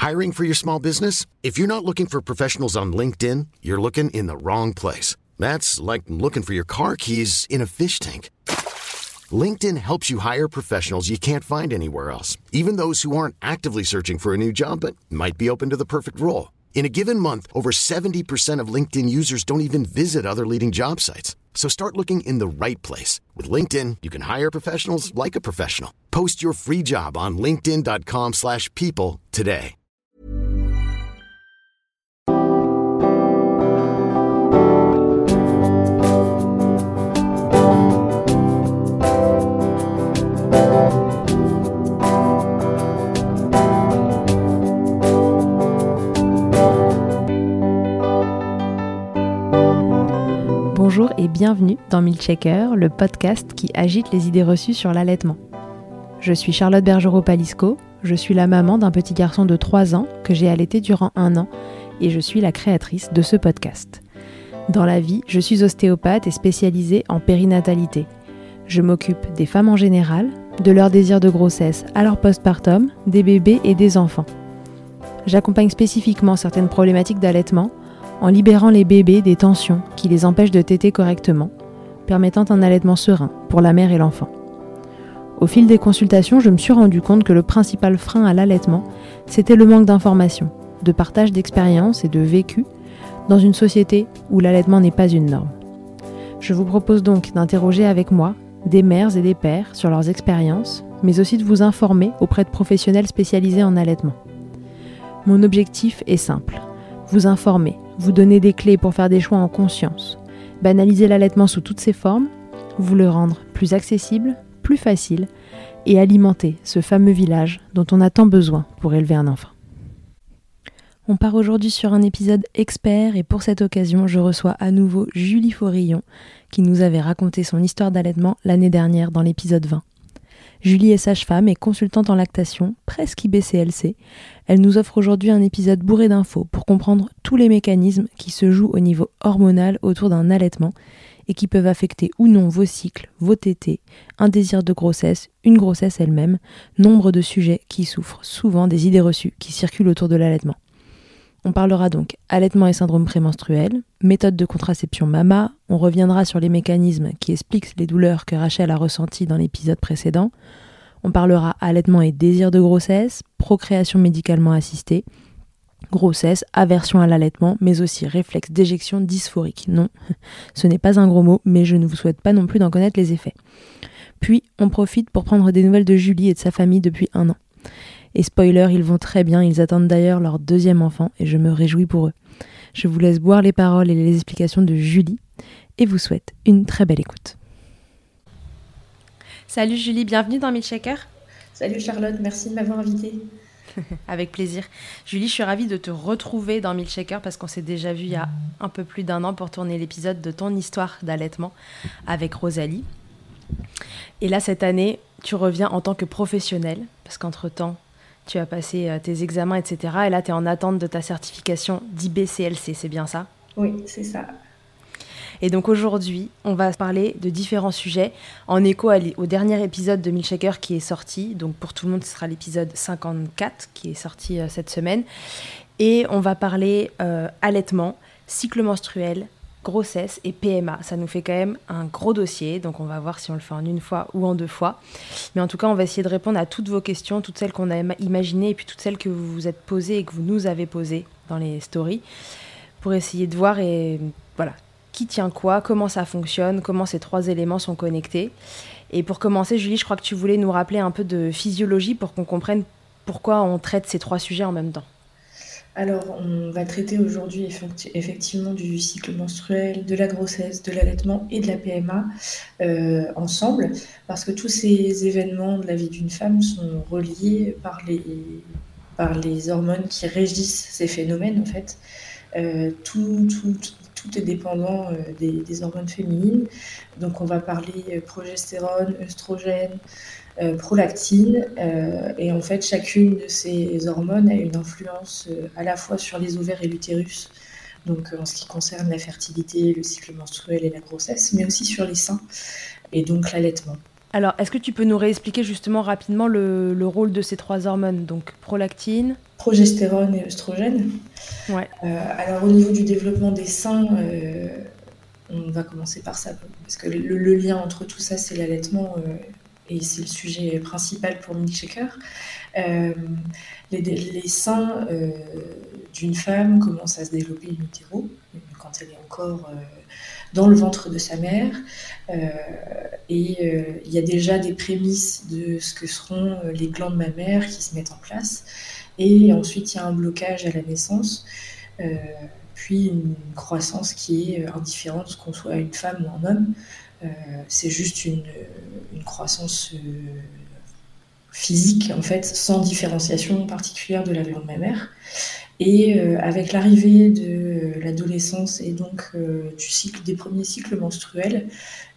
Hiring for your small business? If you're not looking for professionals on LinkedIn, you're looking in the wrong place. That's like looking for your car keys in a fish tank. LinkedIn helps you hire professionals you can't find anywhere else, even those who aren't actively searching for a new job but might be open to the perfect role. In a given month, over 70% of LinkedIn users don't even visit other leading job sites. So start looking in the right place. With LinkedIn, you can hire professionals like a professional. Post your free job on linkedin.com/people today. Bonjour et bienvenue dans Milkshaker, le podcast qui agite les idées reçues sur l'allaitement. Je suis Charlotte Bergerot-Palisco, je suis la maman d'un petit garçon de 3 ans que j'ai allaité durant 1 an et je suis la créatrice de ce podcast. Dans la vie, je suis ostéopathe et spécialisée en périnatalité. Je m'occupe des femmes en général, de leur désir de grossesse à leur postpartum, des bébés et des enfants. J'accompagne spécifiquement certaines problématiques d'allaitement en libérant les bébés des tensions qui les empêchent de téter correctement, permettant un allaitement serein pour la mère et l'enfant. Au fil des consultations, je me suis rendu compte que le principal frein à l'allaitement, c'était le manque d'informations, de partage d'expériences et de vécu dans une société où l'allaitement n'est pas une norme. Je vous propose donc d'interroger avec moi des mères et des pères sur leurs expériences, mais aussi de vous informer auprès de professionnels spécialisés en allaitement. Mon objectif est simple, vous informer, vous donner des clés pour faire des choix en conscience, banaliser l'allaitement sous toutes ses formes, vous le rendre plus accessible, plus facile et alimenter ce fameux village dont on a tant besoin pour élever un enfant. On part aujourd'hui sur un épisode expert et pour cette occasion, je reçois à nouveau Julie Forillon qui nous avait raconté son histoire d'allaitement l'année dernière dans l'épisode 20. Julie est sage-femme et consultante en lactation, presque IBCLC. Elle nous offre aujourd'hui un épisode bourré d'infos pour comprendre tous les mécanismes qui se jouent au niveau hormonal autour d'un allaitement et qui peuvent affecter ou non vos cycles, vos tétés, un désir de grossesse, une grossesse elle-même, nombre de sujets qui souffrent souvent des idées reçues qui circulent autour de l'allaitement. On parlera donc allaitement et syndrome prémenstruel, méthode de contraception MAMA, on reviendra sur les mécanismes qui expliquent les douleurs que Rachel a ressenties dans l'épisode précédent, on parlera allaitement et désir de grossesse, procréation médicalement assistée, grossesse, aversion à l'allaitement, mais aussi réflexe d'éjection dysphorique. Non, ce n'est pas un gros mot, mais je ne vous souhaite pas non plus d'en connaître les effets. Puis, on profite pour prendre des nouvelles de Julie et de sa famille depuis 1 an. Et spoiler, ils vont très bien, ils attendent d'ailleurs leur 2e enfant et je me réjouis pour eux. Je vous laisse boire les paroles et les explications de Julie et vous souhaite une très belle écoute. Salut Julie, bienvenue dans Milkshaker. Salut Charlotte, merci de m'avoir invitée. Avec plaisir. Julie, je suis ravie de te retrouver dans Milkshaker parce qu'on s'est déjà vu il y a un peu plus d'1 an pour tourner l'épisode de ton histoire d'allaitement avec Rosalie. Et là, cette année, tu reviens en tant que professionnelle parce qu'entre-temps, tu as passé tes examens, etc. Et là, tu es en attente de ta certification d'IBCLC, c'est bien ça ? Oui, c'est ça. Et donc aujourd'hui, on va parler de différents sujets en écho au dernier épisode de Milkshaker qui est sorti. Donc pour tout le monde, ce sera l'épisode 54 qui est sorti cette semaine. Et on va parler allaitement, cycle menstruel, grossesse et PMA. Ça nous fait quand même un gros dossier, donc on va voir si on le fait en 1 fois ou en 2 fois. Mais en tout cas, on va essayer de répondre à toutes vos questions, toutes celles qu'on a imaginées et puis toutes celles que vous vous êtes posées et que vous nous avez posées dans les stories pour essayer de voir et voilà, qui tient quoi, comment ça fonctionne, comment ces 3 éléments sont connectés. Et pour commencer, Julie, je crois que tu voulais nous rappeler un peu de physiologie pour qu'on comprenne pourquoi on traite ces 3 sujets en même temps. Alors, on va traiter aujourd'hui effectivement du cycle menstruel, de la grossesse, de l'allaitement et de la PMA ensemble, parce que tous ces événements de la vie d'une femme sont reliés par les hormones qui régissent ces phénomènes, en fait. Tout est dépendant des hormones féminines. Donc, on va parler progestérone, œstrogène, prolactine, et en fait chacune de ces hormones a une influence à la fois sur les ovaires et l'utérus, donc en ce qui concerne la fertilité, le cycle menstruel et la grossesse, mais aussi sur les seins et donc l'allaitement. Alors, est-ce que tu peux nous réexpliquer justement rapidement le rôle de ces 3 hormones, donc prolactine, Progestérone et œstrogène. ouais, Alors au niveau du développement des seins, on va commencer par ça, parce que le lien entre tout ça, c'est l'allaitement, et c'est le sujet principal pour Milkshaker. Les seins d'une femme commencent à se développer in utero, quand elle est encore dans le ventre de sa mère. Et il y a déjà des prémices de ce que seront les glandes mammaires qui se mettent en place. Et ensuite, il y a un blocage à la naissance, puis une croissance qui est indifférente, qu'on soit une femme ou un homme. C'est juste une croissance physique, en fait, sans différenciation particulière de la glande mammaire. Et avec l'arrivée de l'adolescence et donc des premiers cycles menstruels,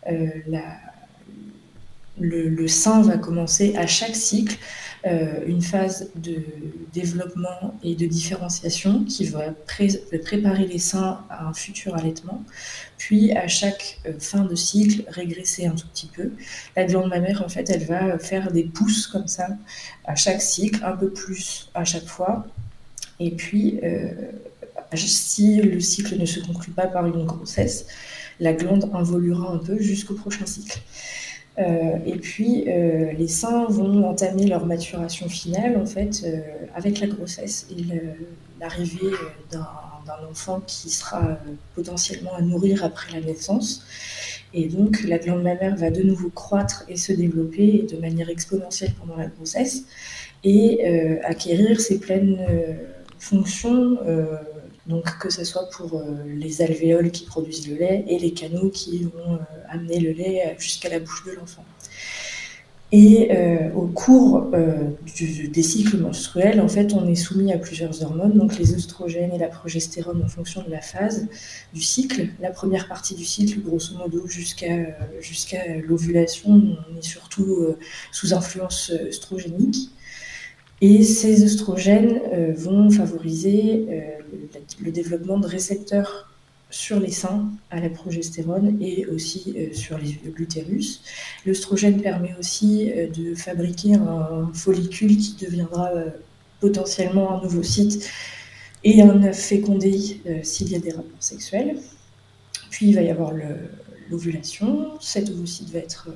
le sein va commencer à chaque cycle une phase de développement et de différenciation qui va préparer les seins à un futur allaitement, puis à chaque fin de cycle régresser un tout petit peu. La glande mammaire, en fait, elle va faire des pousses comme ça à chaque cycle, un peu plus à chaque fois. Et puis, si le cycle ne se conclut pas par une grossesse, la glande involuera un peu jusqu'au prochain cycle. Et puis, les seins vont entamer leur maturation finale, en fait, avec la grossesse et l'arrivée d'un enfant qui sera potentiellement à nourrir après la naissance. Et donc, la glande mammaire va de nouveau croître et se développer de manière exponentielle pendant la grossesse et acquérir ses pleines fonctions, donc que ce soit pour les alvéoles qui produisent le lait et les canaux qui vont amener le lait jusqu'à la bouche de l'enfant. Et au cours des cycles menstruels, en fait, on est soumis à plusieurs hormones, donc les œstrogènes et la progestérone en fonction de la phase du cycle. La première partie du cycle, grosso modo, jusqu'à l'ovulation, on est surtout sous influence œstrogénique. Et ces œstrogènes vont favoriser le développement de récepteurs sur les seins à la progestérone et aussi sur l'utérus. L'œstrogène permet aussi de fabriquer un follicule qui deviendra potentiellement un ovocyte et un œuf fécondé s'il y a des rapports sexuels. Puis il va y avoir l'ovulation. Cet ovocyte va être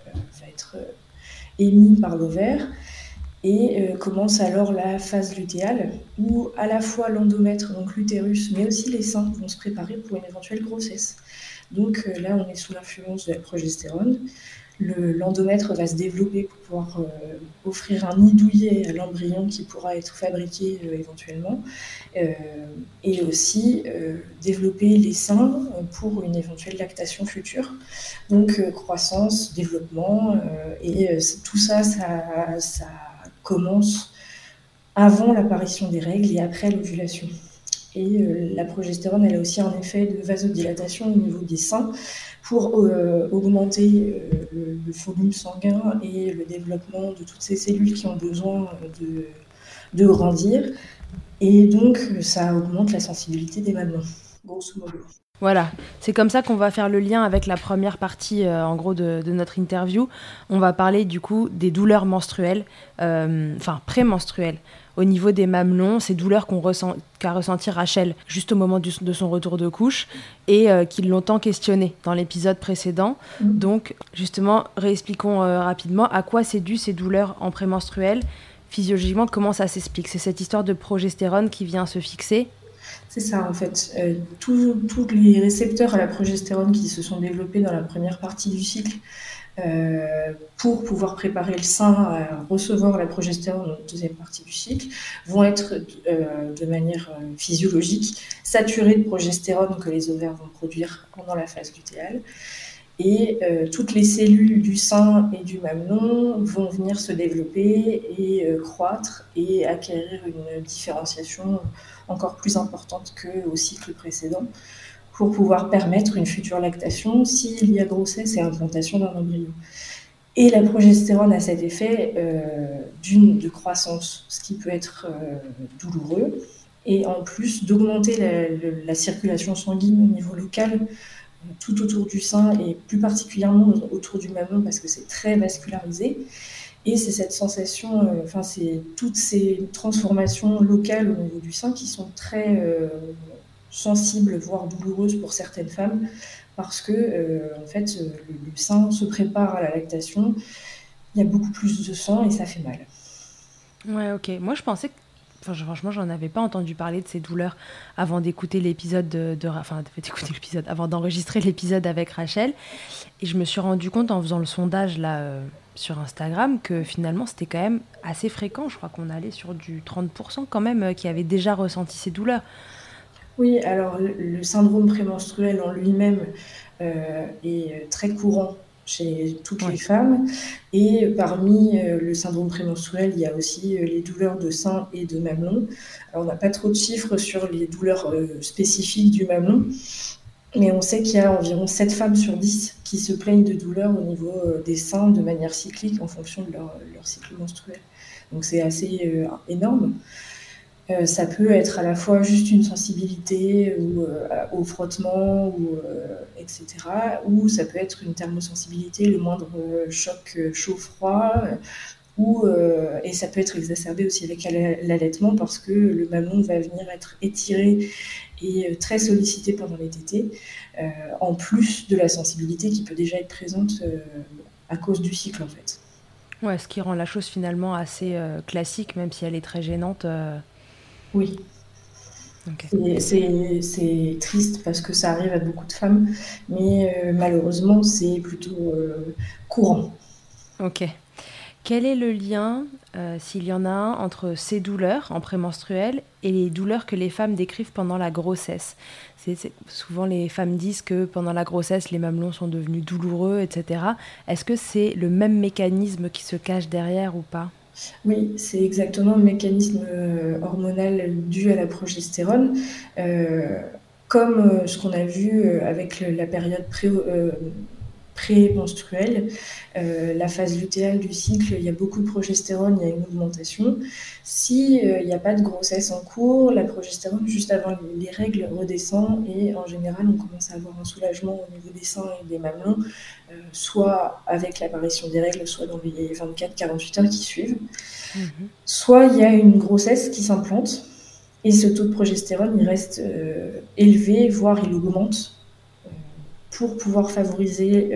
émis par l'ovaire. Et commence alors la phase lutéale où à la fois l'endomètre, donc l'utérus, mais aussi les seins vont se préparer pour une éventuelle grossesse. Donc là, on est sous l'influence de la progestérone. L'endomètre va se développer pour pouvoir offrir un nid douillet à l'embryon qui pourra être fabriqué éventuellement, et aussi développer les seins pour une éventuelle lactation future. Donc croissance, développement, et tout ça commence avant l'apparition des règles et après l'ovulation. Et la progestérone, elle a aussi un effet de vasodilatation au niveau des seins pour augmenter le volume sanguin et le développement de toutes ces cellules qui ont besoin de grandir. Et donc, ça augmente la sensibilité des mamelons, grosso modo. Voilà, c'est comme ça qu'on va faire le lien avec la première partie, en gros, de notre interview. On va parler du coup des douleurs menstruelles, prémenstruelles. Au niveau des mamelons, ces douleurs qu'a ressenti Rachel juste au moment de son retour de couche et qui l'ont tant questionné dans l'épisode précédent. Donc, justement, réexpliquons rapidement à quoi c'est dû ces douleurs en prémenstruel. Physiologiquement, comment ça s'explique ? C'est cette histoire de progestérone qui vient se fixer ? C'est ça, en fait. Tous les récepteurs à la progestérone qui se sont développés dans la première partie du cycle pour pouvoir préparer le sein à recevoir la progestérone dans la deuxième partie du cycle vont être de manière physiologique saturés de progestérone que les ovaires vont produire pendant la phase lutéale. Et toutes les cellules du sein et du mamelon vont venir se développer et croître et acquérir une différenciation encore plus importante qu'au cycle précédent pour pouvoir permettre une future lactation s'il y a grossesse et implantation d'un embryon. Et la progestérone a cet effet de croissance, ce qui peut être douloureux, et en plus d'augmenter la circulation sanguine au niveau local tout autour du sein et plus particulièrement autour du mamelon parce que c'est très vascularisé. Et c'est cette sensation, c'est toutes ces transformations locales au niveau du sein qui sont très sensibles, voire douloureuses pour certaines femmes, parce que le sein se prépare à la lactation, il y a beaucoup plus de sang et ça fait mal. Ouais, ok. Moi, je pensais que... franchement, j'en avais pas entendu parler de ces douleurs avant d'écouter l'épisode d'écouter l'épisode, avant d'enregistrer l'épisode avec Rachel. Et je me suis rendu compte en faisant le sondage là sur Instagram que finalement c'était quand même assez fréquent. Je crois qu'on allait sur du 30% quand même qui avaient déjà ressenti ces douleurs. Oui, alors le syndrome prémenstruel en lui-même est très courant chez toutes les femmes. Et parmi le syndrome prémenstruel, il y a aussi les douleurs de sein et de mamelon. Alors, on n'a pas trop de chiffres sur les douleurs spécifiques du mamelon, mais on sait qu'il y a environ 7 femmes sur 10 qui se plaignent de douleurs au niveau des seins de manière cyclique en fonction de leur cycle menstruel. Donc c'est assez énorme. Ça peut être à la fois juste une sensibilité au frottement, etc. Ou ça peut être une thermosensibilité, le moindre choc chaud-froid. Et ça peut être exacerbé aussi avec l'allaitement parce que le mamelon va venir être étiré et très sollicité pendant les tétées, en plus de la sensibilité qui peut déjà être présente à cause du cycle en fait. Ouais, ce qui rend la chose finalement assez classique, même si elle est très gênante. Oui. Okay. C'est triste parce que ça arrive à beaucoup de femmes, mais malheureusement, c'est plutôt courant. Ok. Quel est le lien, s'il y en a un, entre ces douleurs en prémenstruel et les douleurs que les femmes décrivent pendant la grossesse ? Souvent, les femmes disent que pendant la grossesse, les mamelons sont devenus douloureux, etc. Est-ce que c'est le même mécanisme qui se cache derrière ou pas ? Oui, c'est exactement le mécanisme hormonal dû à la progestérone. Comme ce qu'on a vu avec la période prémenstruelle, la phase lutéale du cycle, il y a beaucoup de progestérone, il y a une augmentation. S'il n'y a pas de grossesse en cours, la progestérone, juste avant les règles, redescend et en général, on commence à avoir un soulagement au niveau des seins et des mamelons, soit avec l'apparition des règles, soit dans les 24-48 heures qui suivent. Soit il y a une grossesse qui s'implante et ce taux de progestérone, il reste élevé, voire il augmente pour pouvoir favoriser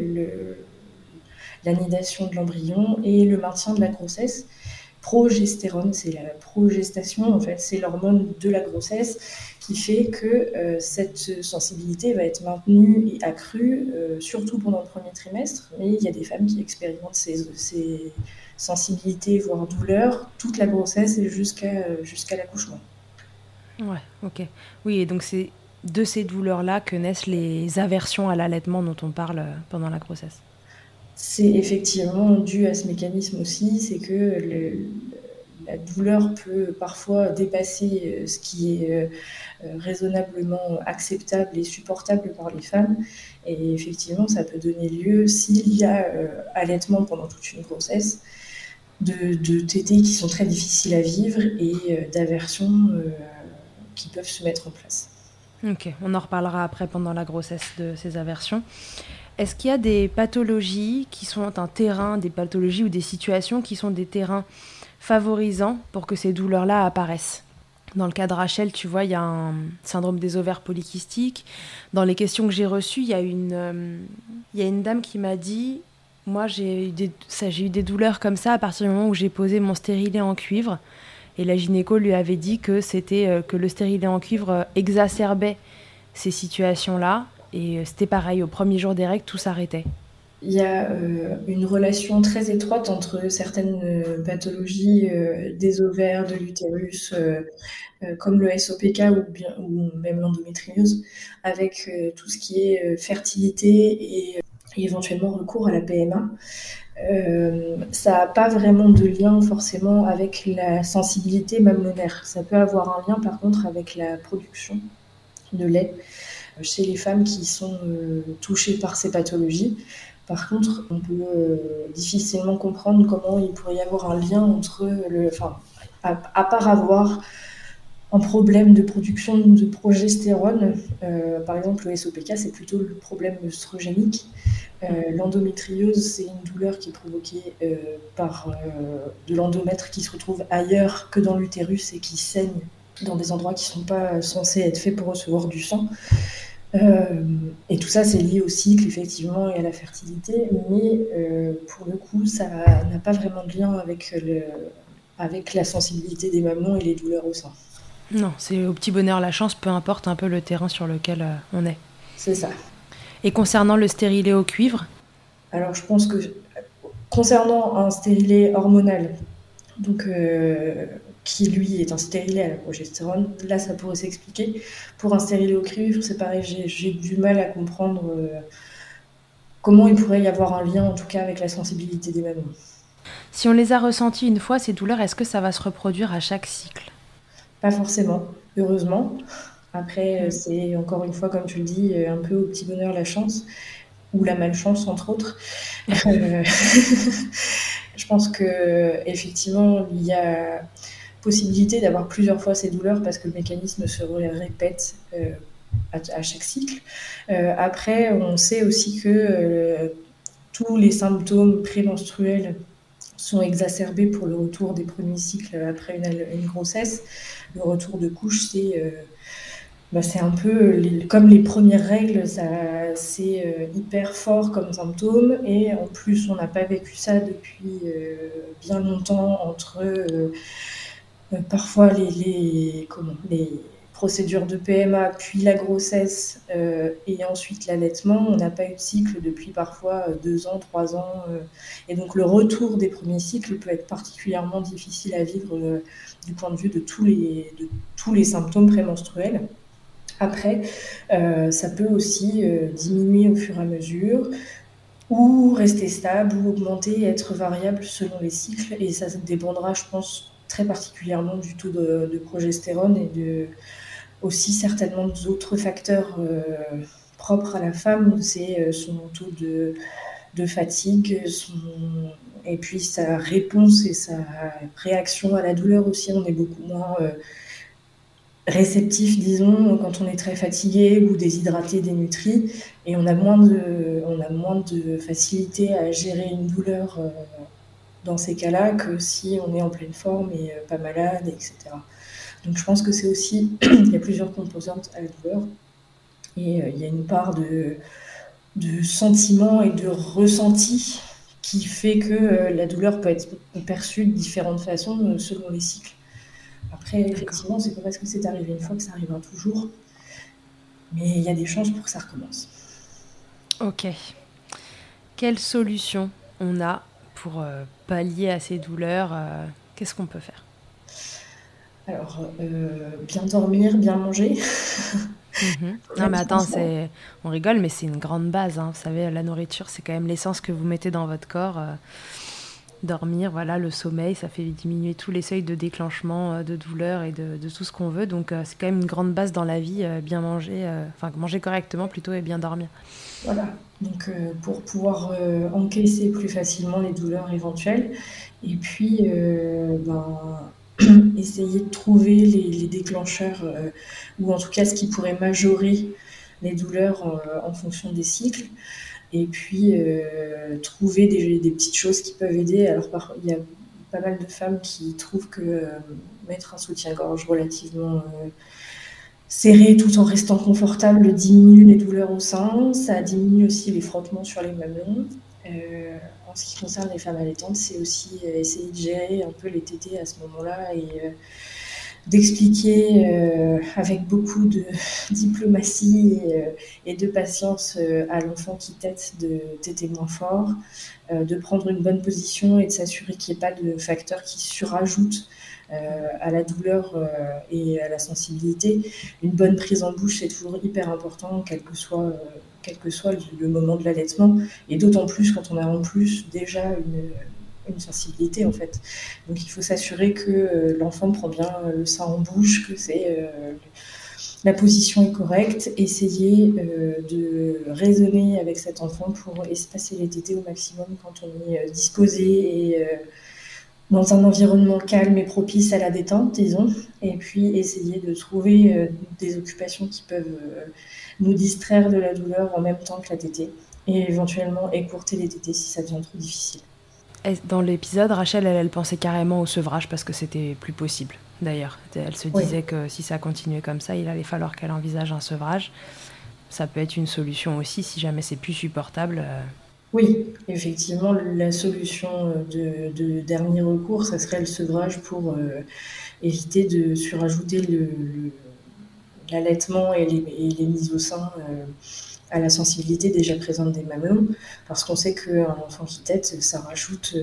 l'anidation de l'embryon et le maintien de la grossesse. Progestérone, c'est la progestation, en fait, c'est l'hormone de la grossesse qui fait que cette sensibilité va être maintenue et accrue, surtout pendant le premier trimestre. Mais il y a des femmes qui expérimentent ces sensibilités, voire douleurs, toute la grossesse et jusqu'à l'accouchement. Ouais, ok. Oui, et donc c'est de ces douleurs-là que naissent les aversions à l'allaitement dont on parle pendant la grossesse. C'est effectivement dû à ce mécanisme aussi, c'est que la douleur peut parfois dépasser ce qui est raisonnablement acceptable et supportable par les femmes. Et effectivement, ça peut donner lieu, s'il y a allaitement pendant toute une grossesse, de tétées qui sont très difficiles à vivre et d'aversions qui peuvent se mettre en place. Ok, on en reparlera après pendant la grossesse de ces aversions. Est-ce qu'il y a des pathologies qui sont un terrain, des pathologies ou des situations qui sont des terrains favorisants pour que ces douleurs-là apparaissent ? Dans le cas de Rachel, tu vois, il y a un syndrome des ovaires polykystiques. Dans les questions que j'ai reçues, il y a une dame qui m'a dit « Moi, j'ai eu des douleurs comme ça à partir du moment où j'ai posé mon stérilet en cuivre. » Et la gynéco lui avait dit que c'était que le stérilet en cuivre exacerbait ces situations-là. Et c'était pareil, au premier jour des règles, tout s'arrêtait. Il y a une relation très étroite entre certaines pathologies des ovaires, de l'utérus, comme le SOPK ou même l'endométriose, avec tout ce qui est fertilité et éventuellement recours à la PMA. Ça n'a pas vraiment de lien forcément avec la sensibilité mamelonnaire. Ça peut avoir un lien par contre avec la production de lait chez les femmes qui sont touchées par ces pathologies. Par contre, on peut difficilement comprendre comment il pourrait y avoir un lien entre à part avoir en problème de production de progestérone. Par exemple, le SOPK, c'est plutôt le problème œstrogénique. L'endométriose, c'est une douleur qui est provoquée par de l'endomètre qui se retrouve ailleurs que dans l'utérus et qui saigne dans des endroits qui ne sont pas censés être faits pour recevoir du sang. Et tout ça, c'est lié au cycle, effectivement, et à la fertilité, mais pour le coup, ça n'a pas vraiment de lien avec la sensibilité des mamans et les douleurs au sein. Non, c'est au petit bonheur la chance, peu importe un peu le terrain sur lequel on est. C'est ça. Et concernant le stérilet au cuivre ? Alors, je pense que concernant un stérilet hormonal, donc qui lui est un stérilet à la progestérone, là ça pourrait s'expliquer. Pour un stérilet au cuivre, c'est pareil, j'ai du mal à comprendre comment il pourrait y avoir un lien, en tout cas avec la sensibilité des mamans. Si on les a ressenties une fois, ces douleurs, est-ce que ça va se reproduire à chaque cycle ? Pas forcément, heureusement. Après, c'est encore une fois, comme tu le dis, un peu au petit bonheur la chance, ou la malchance entre autres. Je pense qu'effectivement, il y a possibilité d'avoir plusieurs fois ces douleurs parce que le mécanisme se répète à chaque cycle. Après, on sait aussi que tous les symptômes prémenstruels sont exacerbés pour le retour des premiers cycles après une grossesse. Le retour de couche, c'est un peu comme les premières règles, c'est hyper fort comme symptôme, et en plus on n'a pas vécu ça depuis bien longtemps entre parfois les procédures de PMA, puis la grossesse et ensuite l'allaitement. On n'a pas eu de cycle depuis parfois 2 ans, 3 ans. Et donc le retour des premiers cycles peut être particulièrement difficile à vivre du point de vue de tous les symptômes prémenstruels. Après, ça peut aussi diminuer au fur et à mesure, ou rester stable, ou augmenter et être variable selon les cycles. Et ça dépendra, je pense, très particulièrement du taux de progestérone et aussi certainement d'autres facteurs propres à la femme. C'est son taux de fatigue, et puis sa réponse et sa réaction à la douleur aussi. On est beaucoup moins réceptif, disons, quand on est très fatigué ou déshydraté, dénutri, et on a moins de facilité à gérer une douleur dans ces cas-là que si on est en pleine forme et pas malade, etc. Donc je pense que c'est aussi, il y a plusieurs composantes à la douleur, et il y a une part de sentiment et de ressenti qui fait que la douleur peut être perçue de différentes façons selon les cycles. Après, effectivement, c'est pas parce que c'est arrivé une fois que ça arrivera toujours. Mais il y a des chances pour que ça recommence. Ok. Quelle solution on a pour pallier à ces douleurs ? Qu'est-ce qu'on peut faire ? Alors, bien dormir, bien manger. Non mais attends, on rigole, mais c'est une grande base. Hein. Vous savez, la nourriture, c'est quand même l'essence que vous mettez dans votre corps. Dormir, voilà, le sommeil, ça fait diminuer tous les seuils de déclenchement de douleur et de tout ce qu'on veut. Donc c'est quand même une grande base dans la vie, bien manger, manger correctement plutôt et bien dormir. Voilà, donc pour pouvoir encaisser plus facilement les douleurs éventuelles. Et puis, essayer de trouver les déclencheurs, ou en tout cas ce qui pourrait majorer les douleurs en fonction des cycles. Et puis, trouver des petites choses qui peuvent aider. Alors, il y a pas mal de femmes qui trouvent que mettre un soutien-gorge relativement serré tout en restant confortable diminue les douleurs au sein. Ça diminue aussi les frottements sur les mamelons. En ce qui concerne les femmes allaitantes, c'est aussi essayer de gérer un peu les tétés à ce moment-là et d'expliquer avec beaucoup de diplomatie et de patience à l'enfant qui tète de téter moins fort, de prendre une bonne position et de s'assurer qu'il n'y ait pas de facteurs qui surajoutent à la douleur et à la sensibilité. Une bonne prise en bouche, c'est toujours hyper important, quel que soit le moment de l'allaitement, et d'autant plus quand on a en plus déjà une sensibilité en fait. Donc il faut s'assurer que l'enfant prend bien le sein en bouche, que la position est correcte, essayer de raisonner avec cet enfant pour espacer les tétés au maximum quand on est disposé et dans un environnement calme et propice à la détente, disons, et puis essayer de trouver des occupations qui peuvent nous distraire de la douleur en même temps que la tétée, et éventuellement écourter les tétées si ça devient trop difficile. Dans l'épisode, Rachel, elle pensait carrément au sevrage parce que c'était plus possible, d'ailleurs. Elle se disait que si ça continuait comme ça, il allait falloir qu'elle envisage un sevrage. Ça peut être une solution aussi si jamais c'est plus supportable. Oui, effectivement, la solution de dernier recours, ça serait le sevrage pour éviter de surajouter l'allaitement et les mises au sein à la sensibilité déjà présente des mamelons, parce qu'on sait qu'un enfant qui tète, ça rajoute,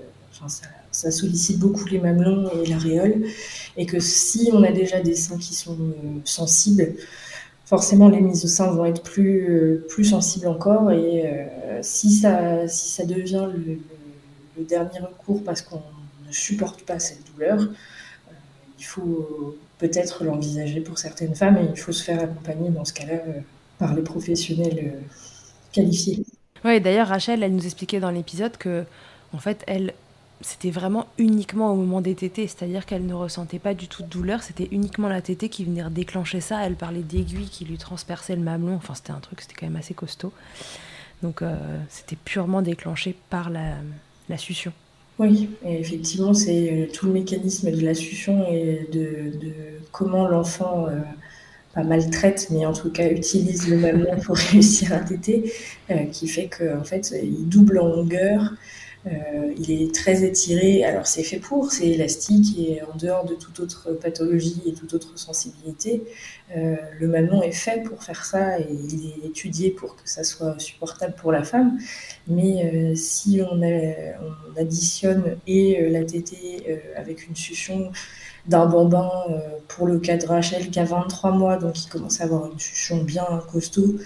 ça sollicite beaucoup les mamelons et l'aréole, et que si on a déjà des seins qui sont sensibles, forcément les mises au sein vont être plus sensibles encore, et si ça devient le dernier recours parce qu'on ne supporte pas cette douleur, il faut peut-être l'envisager pour certaines femmes, et il faut se faire accompagner dans ce cas-là par les professionnels qualifiés. Oui, d'ailleurs, Rachel, elle nous expliquait dans l'épisode que, en fait, c'était vraiment uniquement au moment des tétées, c'est-à-dire qu'elle ne ressentait pas du tout de douleur, c'était uniquement la tétée qui venait déclencher ça. Elle parlait d'aiguilles qui lui transperçaient le mamelon, enfin c'était quand même assez costaud. Donc c'était purement déclenché par la succion. Oui, et effectivement, c'est tout le mécanisme de la succion et de comment l'enfant pas maltraite, mais en tout cas utilise le mamelon pour réussir à téter, qui fait qu'en fait, il double en longueur. Il est très étiré, alors c'est fait pour, c'est élastique et en dehors de toute autre pathologie et toute autre sensibilité, le mamelon est fait pour faire ça et il est étudié pour que ça soit supportable pour la femme. Mais si on additionne la tétée avec une succion d'un bambin, pour le cas de Rachel qui a 23 mois, donc il commence à avoir une succion bien costaud,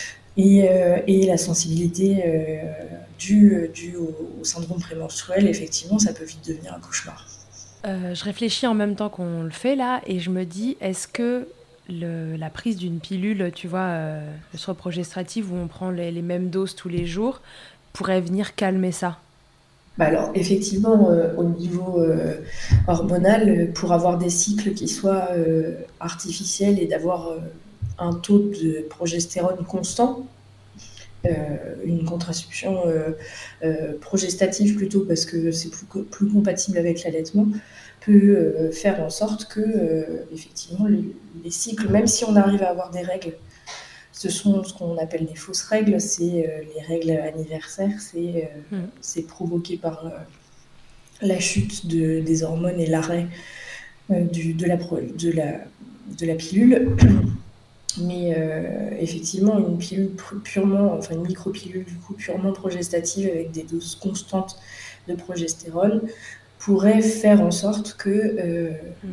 et la sensibilité due au syndrome prémenstruel, effectivement, ça peut vite devenir un cauchemar. Je réfléchis en même temps qu'on le fait là, et je me dis, est-ce que la prise d'une pilule, tu vois, œstroprogestative, où on prend les mêmes doses tous les jours, pourrait venir calmer ça? Alors, effectivement, au niveau hormonal, pour avoir des cycles qui soient artificiels et d'avoir un taux de progestérone constant, une contraception progestative plutôt, parce que c'est plus compatible avec l'allaitement, peut faire en sorte que, effectivement, les cycles, même si on arrive à avoir des règles, ce sont ce qu'on appelle des fausses règles, c'est les règles anniversaires, c'est provoqué par la chute des hormones et l'arrêt de la pilule. Mais effectivement, une pilule une micropilule du coup purement progestative avec des doses constantes de progestérone pourrait faire en sorte que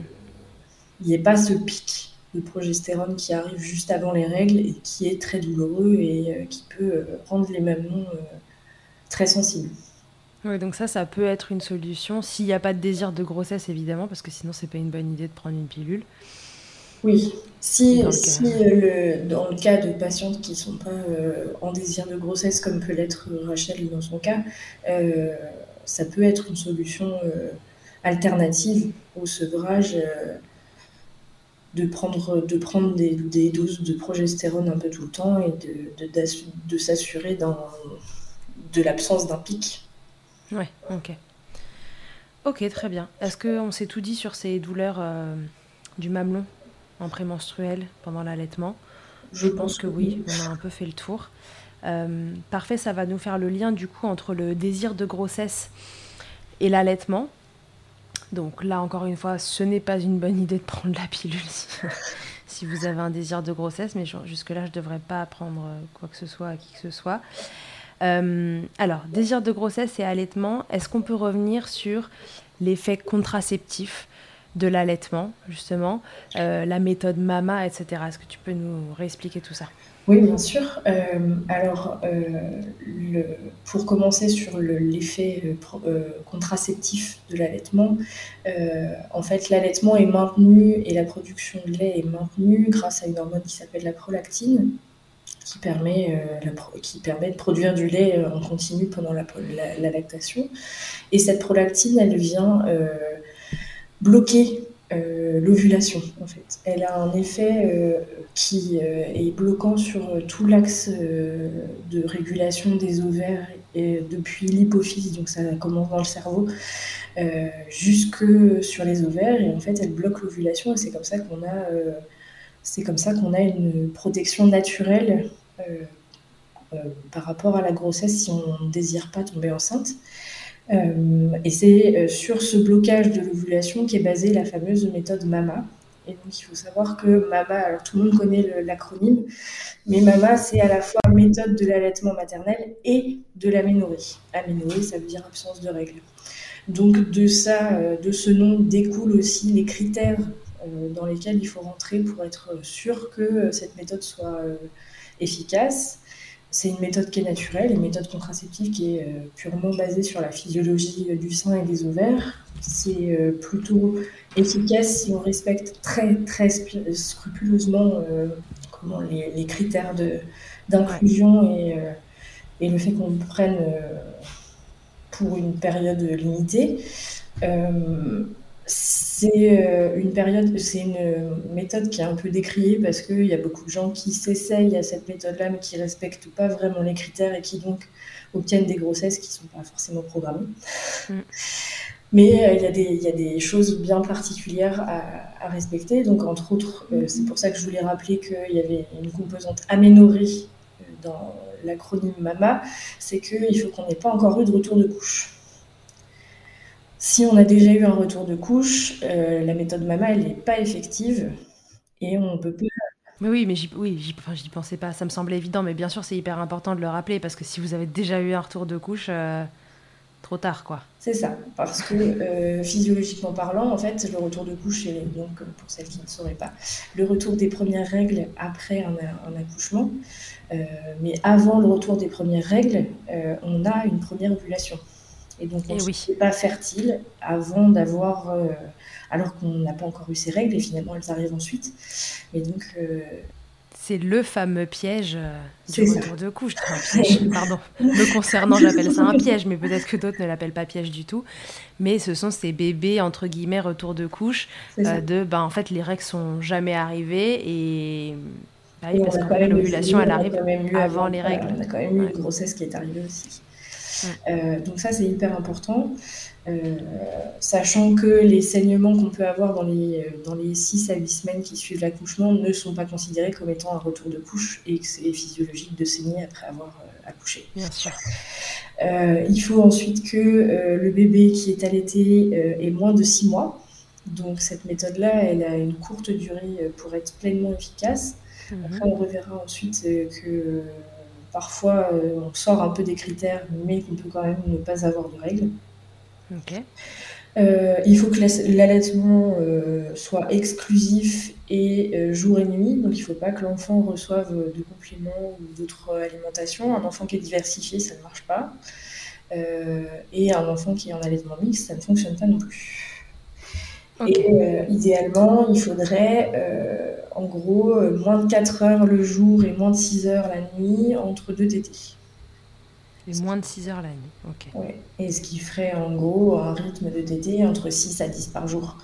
il n'y ait pas ce pic de progestérone qui arrive juste avant les règles et qui est très douloureux et qui peut rendre les mamelons très sensibles. Oui, donc ça peut être une solution s'il n'y a pas de désir de grossesse, évidemment, parce que sinon c'est pas une bonne idée de prendre une pilule. Oui, dans le cas de patientes qui ne sont pas en désir de grossesse, comme peut l'être Rachel dans son cas, ça peut être une solution alternative au sevrage, de prendre des doses de progestérone un peu tout le temps et de s'assurer de l'absence d'un pic. Ouais, ok. Ok, très bien. Est-ce qu'on s'est tout dit sur ces douleurs du mamelon en prémenstruel pendant l'allaitement? Je pense que oui, on a un peu fait le tour. Parfait, ça va nous faire le lien du coup entre le désir de grossesse et l'allaitement. Donc là, encore une fois, ce n'est pas une bonne idée de prendre la pilule si vous avez un désir de grossesse, mais jusque-là, je ne devrais pas apprendre quoi que ce soit à qui que ce soit. Alors, désir de grossesse et allaitement, est-ce qu'on peut revenir sur l'effet contraceptif de l'allaitement, justement, la méthode MAMA, etc. Est-ce que tu peux nous réexpliquer tout ça? Oui, bien sûr. Pour commencer sur l'effet contraceptif de l'allaitement, en fait, l'allaitement est maintenu et la production de lait est maintenue grâce à une hormone qui s'appelle la prolactine. qui permet de produire du lait en continu pendant la lactation. Et cette prolactine, elle vient bloquer l'ovulation, en fait. Elle a un effet qui est bloquant sur tout l'axe de régulation des ovaires et depuis l'hypophyse, donc ça commence dans le cerveau, jusque sur les ovaires. Et en fait, elle bloque l'ovulation et c'est comme ça qu'on a une protection naturelle par rapport à la grossesse si on ne désire pas tomber enceinte. Et c'est sur ce blocage de l'ovulation qu'est basée la fameuse méthode MAMA. Et donc, il faut savoir que MAMA, alors tout le monde connaît l'acronyme, mais MAMA, c'est à la fois méthode de l'allaitement maternel et de l'aménorrhée. Aménorrhée, ça veut dire absence de règles. Donc, de ce nom découlent aussi les critères dans lesquels il faut rentrer pour être sûr que cette méthode soit efficace. C'est une méthode qui est naturelle, une méthode contraceptive qui est purement basée sur la physiologie du sein et des ovaires. C'est plutôt efficace si on respecte très, très scrupuleusement les critères d'inclusion et le fait qu'on le prenne pour une période limitée. C'est une méthode qui est un peu décriée parce qu'il y a beaucoup de gens qui s'essayent à cette méthode-là mais qui ne respectent pas vraiment les critères et qui donc obtiennent des grossesses qui ne sont pas forcément programmées. Mais il y a des choses bien particulières à respecter. Donc, entre autres, c'est pour ça que je voulais rappeler qu'il y avait une composante aménorrhée dans l'acronyme MAMA, c'est qu'il faut qu'on n'ait pas encore eu de retour de couche. Si on a déjà eu un retour de couche, la méthode MAMA, elle n'est pas effective et on peut pas. Mais oui, mais j'y pensais pas. Ça me semblait évident, mais bien sûr, c'est hyper important de le rappeler parce que si vous avez déjà eu un retour de couche, trop tard, quoi. C'est ça, parce que physiologiquement parlant, en fait, le retour de couche, et donc pour celles qui ne sauraient pas, le retour des premières règles après un accouchement, mais avant le retour des premières règles, on a une première ovulation. Et donc, on n'est pas fertile avant d'avoir... alors qu'on n'a pas encore eu ces règles, et finalement, elles arrivent ensuite. Et donc... c'est le fameux piège du retour de couche. Enfin, piège, pardon. Me concernant, j'appelle ça un piège, mais peut-être que d'autres ne l'appellent pas piège du tout. Mais ce sont ces bébés, entre guillemets, retour de couche, en fait, les règles sont jamais arrivées et... Bah oui, parce que l'ovulation, elle arrive avant les règles. On a quand même eu une grossesse qui est arrivée aussi. Donc ça, c'est hyper important. Sachant que les saignements qu'on peut avoir dans les 6 à 8 semaines qui suivent l'accouchement ne sont pas considérés comme étant un retour de couche et que c'est physiologique de saigner après avoir accouché. Bien sûr. Il faut ensuite que le bébé qui est allaité ait moins de 6 mois. Donc cette méthode-là, elle a une courte durée pour être pleinement efficace. Après, on reverra ensuite que parfois on sort un peu des critères, mais qu'on peut quand même ne pas avoir de règles. Okay. Il faut que l'allaitement soit exclusif et jour et nuit, donc il ne faut pas que l'enfant reçoive de compléments ou d'autres alimentations. Un enfant qui est diversifié, ça ne marche pas. Et un enfant qui est en allaitement mixte, ça ne fonctionne pas non plus. Okay. Et idéalement, il faudrait en gros moins de 4 heures le jour et moins de 6 heures la nuit entre 2 tétés. Et moins de 6 heures la nuit, ok. Ouais. Et ce qui ferait en gros un rythme de tété entre 6 à 10 par jour.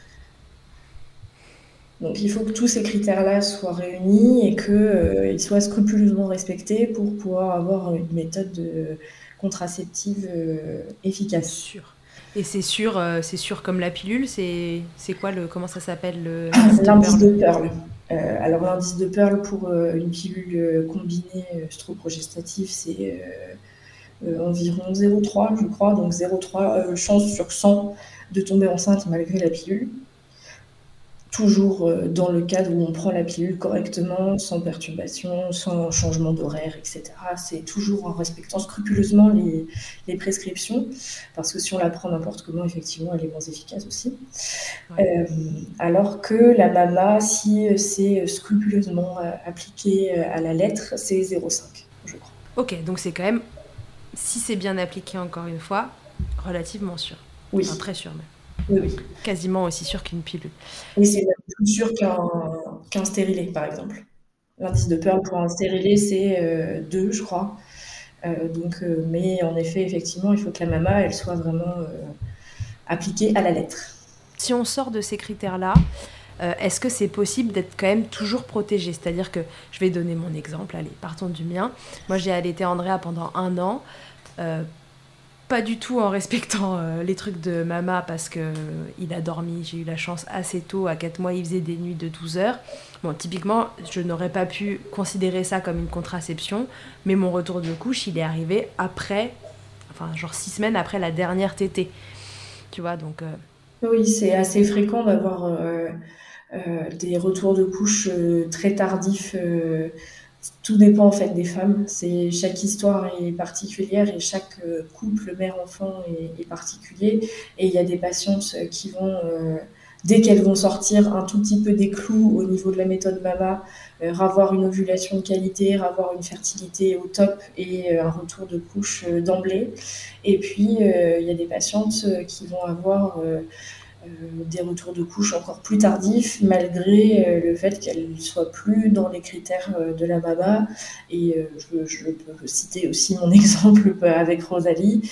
Donc il faut que tous ces critères-là soient réunis et qu'ils soient scrupuleusement respectés pour pouvoir avoir une méthode contraceptive efficace. Sûr. Et c'est sûr comme la pilule, c'est quoi comment ça s'appelle l'indice de Pearl. Alors l'indice de Pearl pour une pilule combinée œstrogestative, c'est environ 0,3 je crois, donc 0,3 chance sur 100 de tomber enceinte malgré la pilule. Toujours dans le cadre où on prend la pilule correctement, sans perturbation, sans changement d'horaire, etc. C'est toujours en respectant scrupuleusement les prescriptions, parce que si on la prend n'importe comment, effectivement, elle est moins efficace aussi. Ouais. Alors que la MAMA, si c'est scrupuleusement appliqué à la lettre, c'est 0,5, je crois. Ok, donc c'est quand même, si c'est bien appliqué encore une fois, relativement sûr. Oui. Enfin, très sûr même. Oui. Quasiment aussi sûr qu'une pilule. Oui, c'est plus sûr qu'un stérilet, par exemple. L'indice de Pearl pour un stérilet, c'est 2, je crois. Mais en effet, effectivement, il faut que la mama, elle soit vraiment appliquée à la lettre. Si on sort de ces critères-là, est-ce que c'est possible d'être quand même toujours protégé? C'est-à-dire que, je vais donner mon exemple, allez, partons du mien. Moi, j'ai allaité Andrea pendant 1 an, pas du tout en respectant les trucs de mama parce qu'il a dormi, j'ai eu la chance assez tôt, à 4 mois, il faisait des nuits de 12 heures. Bon, typiquement, je n'aurais pas pu considérer ça comme une contraception, mais mon retour de couche, il est arrivé après, enfin, genre 6 semaines après la dernière tétée. Tu vois, donc... Oui, c'est assez fréquent d'avoir des retours de couche très tardifs. Tout dépend en fait des femmes. Chaque histoire est particulière et chaque couple mère-enfant est particulier. Et il y a des patientes qui vont, dès qu'elles vont sortir un tout petit peu des clous au niveau de la méthode MAMA, avoir une ovulation de qualité, avoir une fertilité au top et un retour de couche d'emblée. Et puis il y a des patientes qui vont avoir des retours de couche encore plus tardifs, malgré le fait qu'elle ne soit plus dans les critères de la MAMA. Et je peux citer aussi mon exemple avec Rosalie.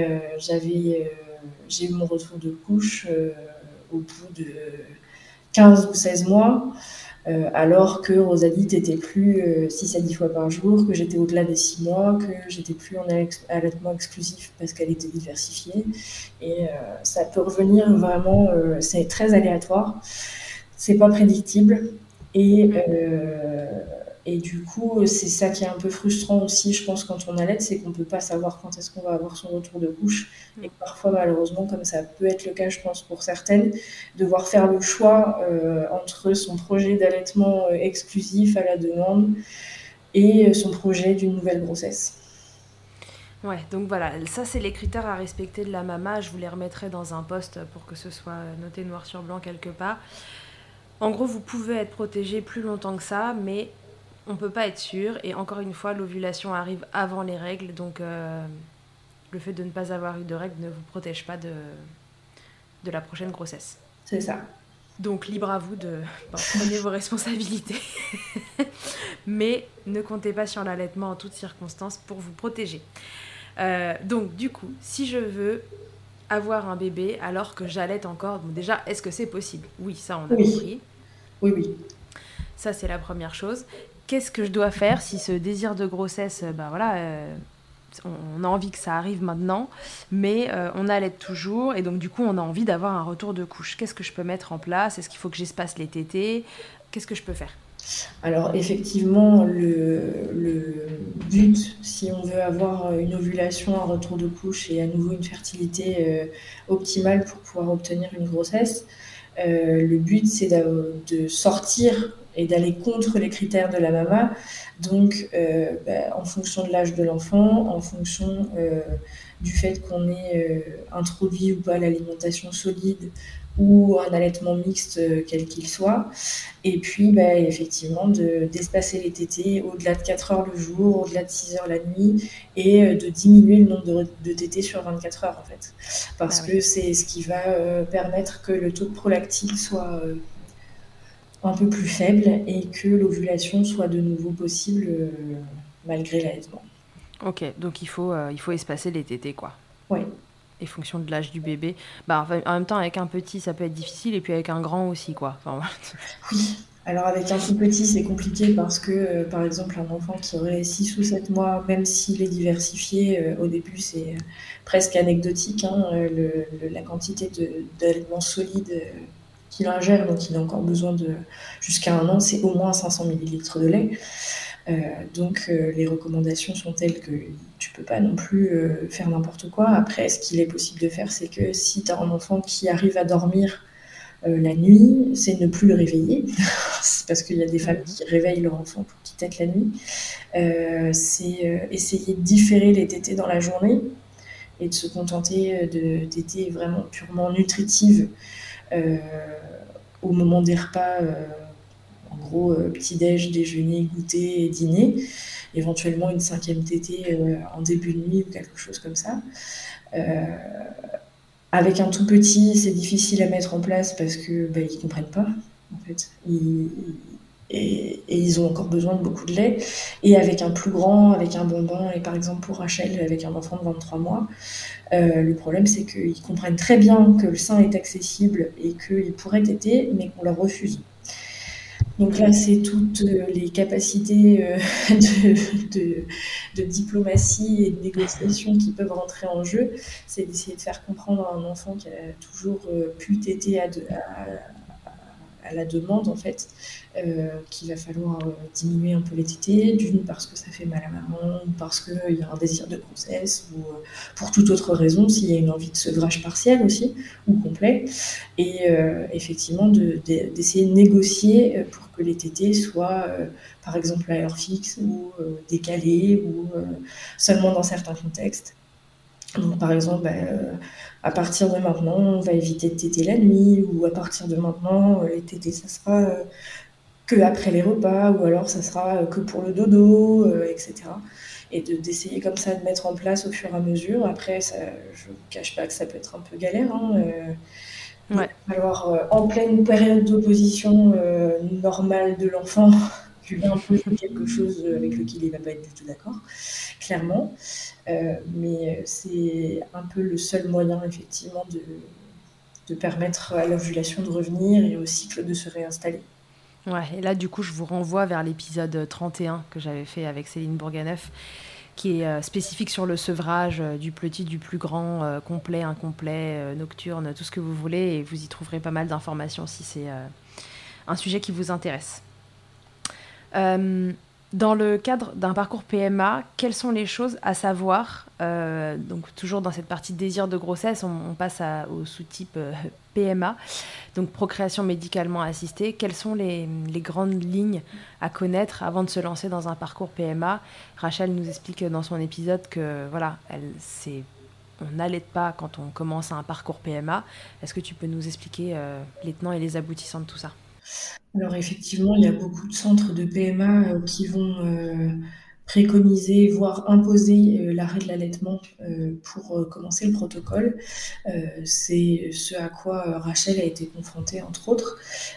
J'ai eu mon retour de couche au bout de 15 ou 16 mois. Alors que Rosalie n'était plus 6 à 10 fois par jour, que j'étais au-delà des 6 mois, que j'étais plus en allaitement exclusif parce qu'elle était diversifiée. Et ça peut revenir vraiment, c'est très aléatoire, c'est pas prédictible. Et du coup, c'est ça qui est un peu frustrant aussi, je pense, quand on allait, c'est qu'on peut pas savoir quand est-ce qu'on va avoir son retour de couche. Et parfois, malheureusement, comme ça peut être le cas, je pense, pour certaines, devoir faire le choix entre son projet d'allaitement exclusif à la demande et son projet d'une nouvelle grossesse. Ouais, donc voilà, ça c'est les critères à respecter de la mama. Je vous les remettrai dans un post pour que ce soit noté noir sur blanc quelque part. En gros, vous pouvez être protégé plus longtemps que ça, mais on peut pas être sûr. Et encore une fois, l'ovulation arrive avant les règles, donc le fait de ne pas avoir eu de règles ne vous protège pas de la prochaine grossesse. C'est ça. Donc libre à vous de prenez vos responsabilités. Mais ne comptez pas sur l'allaitement en toutes circonstances pour vous protéger. Donc du coup, si je veux avoir un bébé alors que j'allaite encore, donc déjà, est-ce que c'est possible? Oui, ça on a compris. Oui. Ça c'est la première chose. Qu'est-ce que je dois faire si ce désir de grossesse, on a envie que ça arrive maintenant, mais on allaite toujours, et donc du coup on a envie d'avoir un retour de couche. Qu'est-ce que je peux mettre en place? Est-ce qu'il faut que j'espace les tétés? Qu'est-ce que je peux faire? Alors effectivement, le but, si on veut avoir une ovulation, un retour de couche et à nouveau une fertilité optimale pour pouvoir obtenir une grossesse, le but c'est de sortir et d'aller contre les critères de la MAMA. Donc en fonction de l'âge de l'enfant, en fonction du fait qu'on ait introduit ou pas l'alimentation solide ou un allaitement mixte quel qu'il soit. Et puis, effectivement, d'espacer les tétés au-delà de 4 heures le jour, au-delà de 6 heures la nuit, et de diminuer le nombre de tétés sur 24 heures, en fait. Parce que c'est ce qui va permettre que le taux de prolactine soit un peu plus faible et que l'ovulation soit de nouveau possible malgré l'allaitement. Ok, donc il faut espacer les tétés, quoi. Oui. Et fonction de l'âge du bébé. En même temps, avec un petit, ça peut être difficile, et puis avec un grand aussi, quoi. Enfin, oui. Alors avec un tout petit, c'est compliqué parce que, par exemple, un enfant qui aurait 6 ou 7 mois, même s'il est diversifié, au début, c'est presque anecdotique, la quantité d'aliments solides qu'il ingère. Donc il a encore besoin jusqu'à 1 an, c'est au moins 500 ml de lait. Donc les recommandations sont telles que tu peux pas non plus faire n'importe quoi. Après, ce qu'il est possible de faire, c'est que si tu as un enfant qui arrive à dormir la nuit, c'est ne plus le réveiller. C'est parce qu'il y a des femmes qui réveillent leur enfant pour qu'il tète la nuit. C'est essayer de différer les tétés dans la journée et de se contenter de tétés vraiment purement nutritives au moment des repas. En gros, petit-déj, déjeuner, goûter et dîner. Éventuellement une 5e tétée en début de nuit ou quelque chose comme ça. Avec un tout petit, c'est difficile à mettre en place parce que ils comprennent pas. En fait, et ils ont encore besoin de beaucoup de lait. Et avec un plus grand, avec un bonbon, et par exemple pour Rachel, avec un enfant de 23 mois, le problème c'est qu'ils comprennent très bien que le sein est accessible et qu'ils pourraient téter, mais qu'on leur refuse. Donc là, c'est toutes les capacités de diplomatie et de négociation qui peuvent rentrer en jeu. C'est d'essayer de faire comprendre à un enfant qui a toujours pu téter à la demande, en fait, qu'il va falloir diminuer un peu les tétés, d'une parce que ça fait mal à maman, ou parce qu'il y a un désir de grossesse, ou pour toute autre raison, s'il y a une envie de sevrage partiel aussi, ou complet. Et effectivement, d'essayer de négocier pour que les tétés soient, par exemple, à heure fixe, ou décalés, ou seulement dans certains contextes. Donc, par exemple, à partir de maintenant, on va éviter de téter la nuit, ou à partir de maintenant, les tétés, ça sera que après les repas, ou alors ça sera que pour le dodo, etc. Et d'essayer comme ça de mettre en place au fur et à mesure. Après, ça, je ne vous cache pas que ça peut être un peu galère. Il va falloir, en pleine période d'opposition normale de l'enfant, tu lui imposes quelque chose avec lequel il ne va pas être du tout d'accord, clairement. Mais c'est un peu le seul moyen, effectivement, de permettre à l'ovulation de revenir et au cycle de se réinstaller. Ouais, et là, du coup, je vous renvoie vers l'épisode 31 que j'avais fait avec Céline Bourganeuf, qui est spécifique sur le sevrage du petit, du plus grand, complet, incomplet, nocturne, tout ce que vous voulez, et vous y trouverez pas mal d'informations si c'est un sujet qui vous intéresse. Dans le cadre d'un parcours PMA, quelles sont les choses à savoir donc toujours dans cette partie désir de grossesse, on passe au sous-type PMA, donc procréation médicalement assistée. Quelles sont les grandes lignes à connaître avant de se lancer dans un parcours PMA? Rachel nous explique dans son épisode que voilà, on n'allait pas quand on commence un parcours PMA. Est-ce que tu peux nous expliquer les tenants et les aboutissants de tout ça? Alors effectivement, il y a beaucoup de centres de PMA qui vont préconiser, voire imposer l'arrêt de l'allaitement pour commencer le protocole. C'est ce à quoi Rachel a été confrontée, entre autres.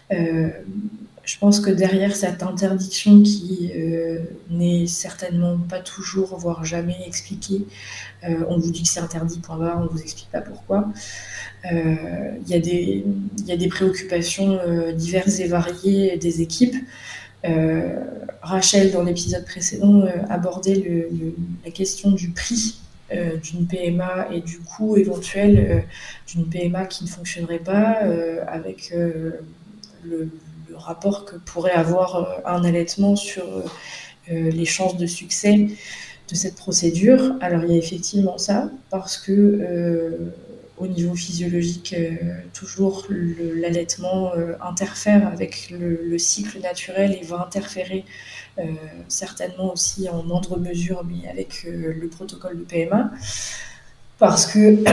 Je pense que derrière cette interdiction qui n'est certainement pas toujours, voire jamais expliquée, on vous dit que c'est interdit, point barre, on ne vous explique pas pourquoi. Il y a des préoccupations diverses et variées des équipes. Rachel, dans l'épisode précédent, abordait la question du prix d'une PMA et du coût éventuel d'une PMA qui ne fonctionnerait pas avec le rapport que pourrait avoir un allaitement sur les chances de succès de cette procédure. Alors il y a effectivement ça, parce que au niveau physiologique, toujours l'allaitement interfère avec le cycle naturel et va interférer certainement aussi en moindre mesure, mais avec le protocole de PMA. Parce que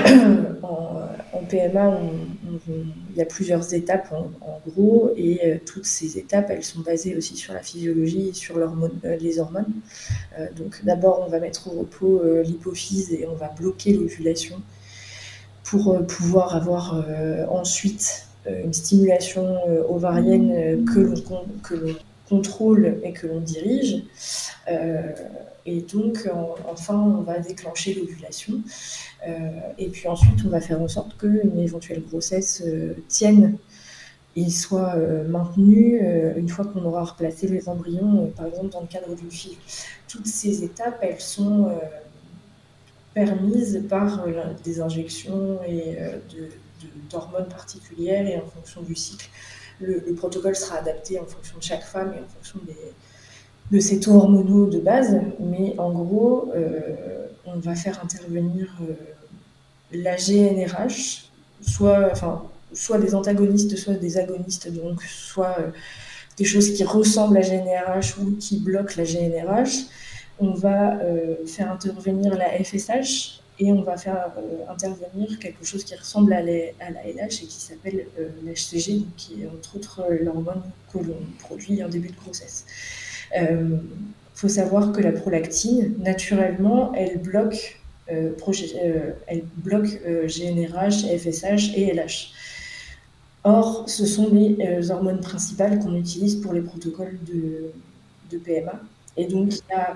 en PMA, il y a plusieurs étapes en gros, et toutes ces étapes, elles sont basées aussi sur la physiologie et sur les hormones. Donc d'abord, on va mettre au repos l'hypophyse et on va bloquer l'ovulation pour pouvoir avoir ensuite une stimulation ovarienne que l'on contrôle et que l'on dirige. Et donc, enfin, on va déclencher l'ovulation. Et puis ensuite, on va faire en sorte qu'une éventuelle grossesse tienne et soit maintenue une fois qu'on aura replacé les embryons, par exemple dans le cadre d'une FIV. Toutes ces étapes, elles sont permises par des injections et d'hormones particulières et en fonction du cycle. Le protocole sera adapté en fonction de chaque femme et en fonction de ses taux hormonaux de base, mais en gros, on va faire intervenir la GnRH, soit des antagonistes, soit des agonistes, donc soit des choses qui ressemblent à GnRH ou qui bloquent la GnRH. On va faire intervenir la FSH et on va faire intervenir quelque chose qui ressemble à la LH et qui s'appelle l'HCG, qui est entre autres l'hormone que l'on produit en début de grossesse. Faut savoir que la prolactine, naturellement, elle bloque GnRH, FSH et LH. Il y a des preuves scientifiques qui montrent que la prolactine, naturellement, elle bloque GnRH, FSH et LH. Donc, d'abord, on va déclencher l'ovulation pour pouvoir avoir un allaitement sur les 3 premiers mois. Et puis ensuite, on va faire intervenir Or, ce sont les hormones principales qu'on utilise pour les protocoles de PMA. Et donc, il y a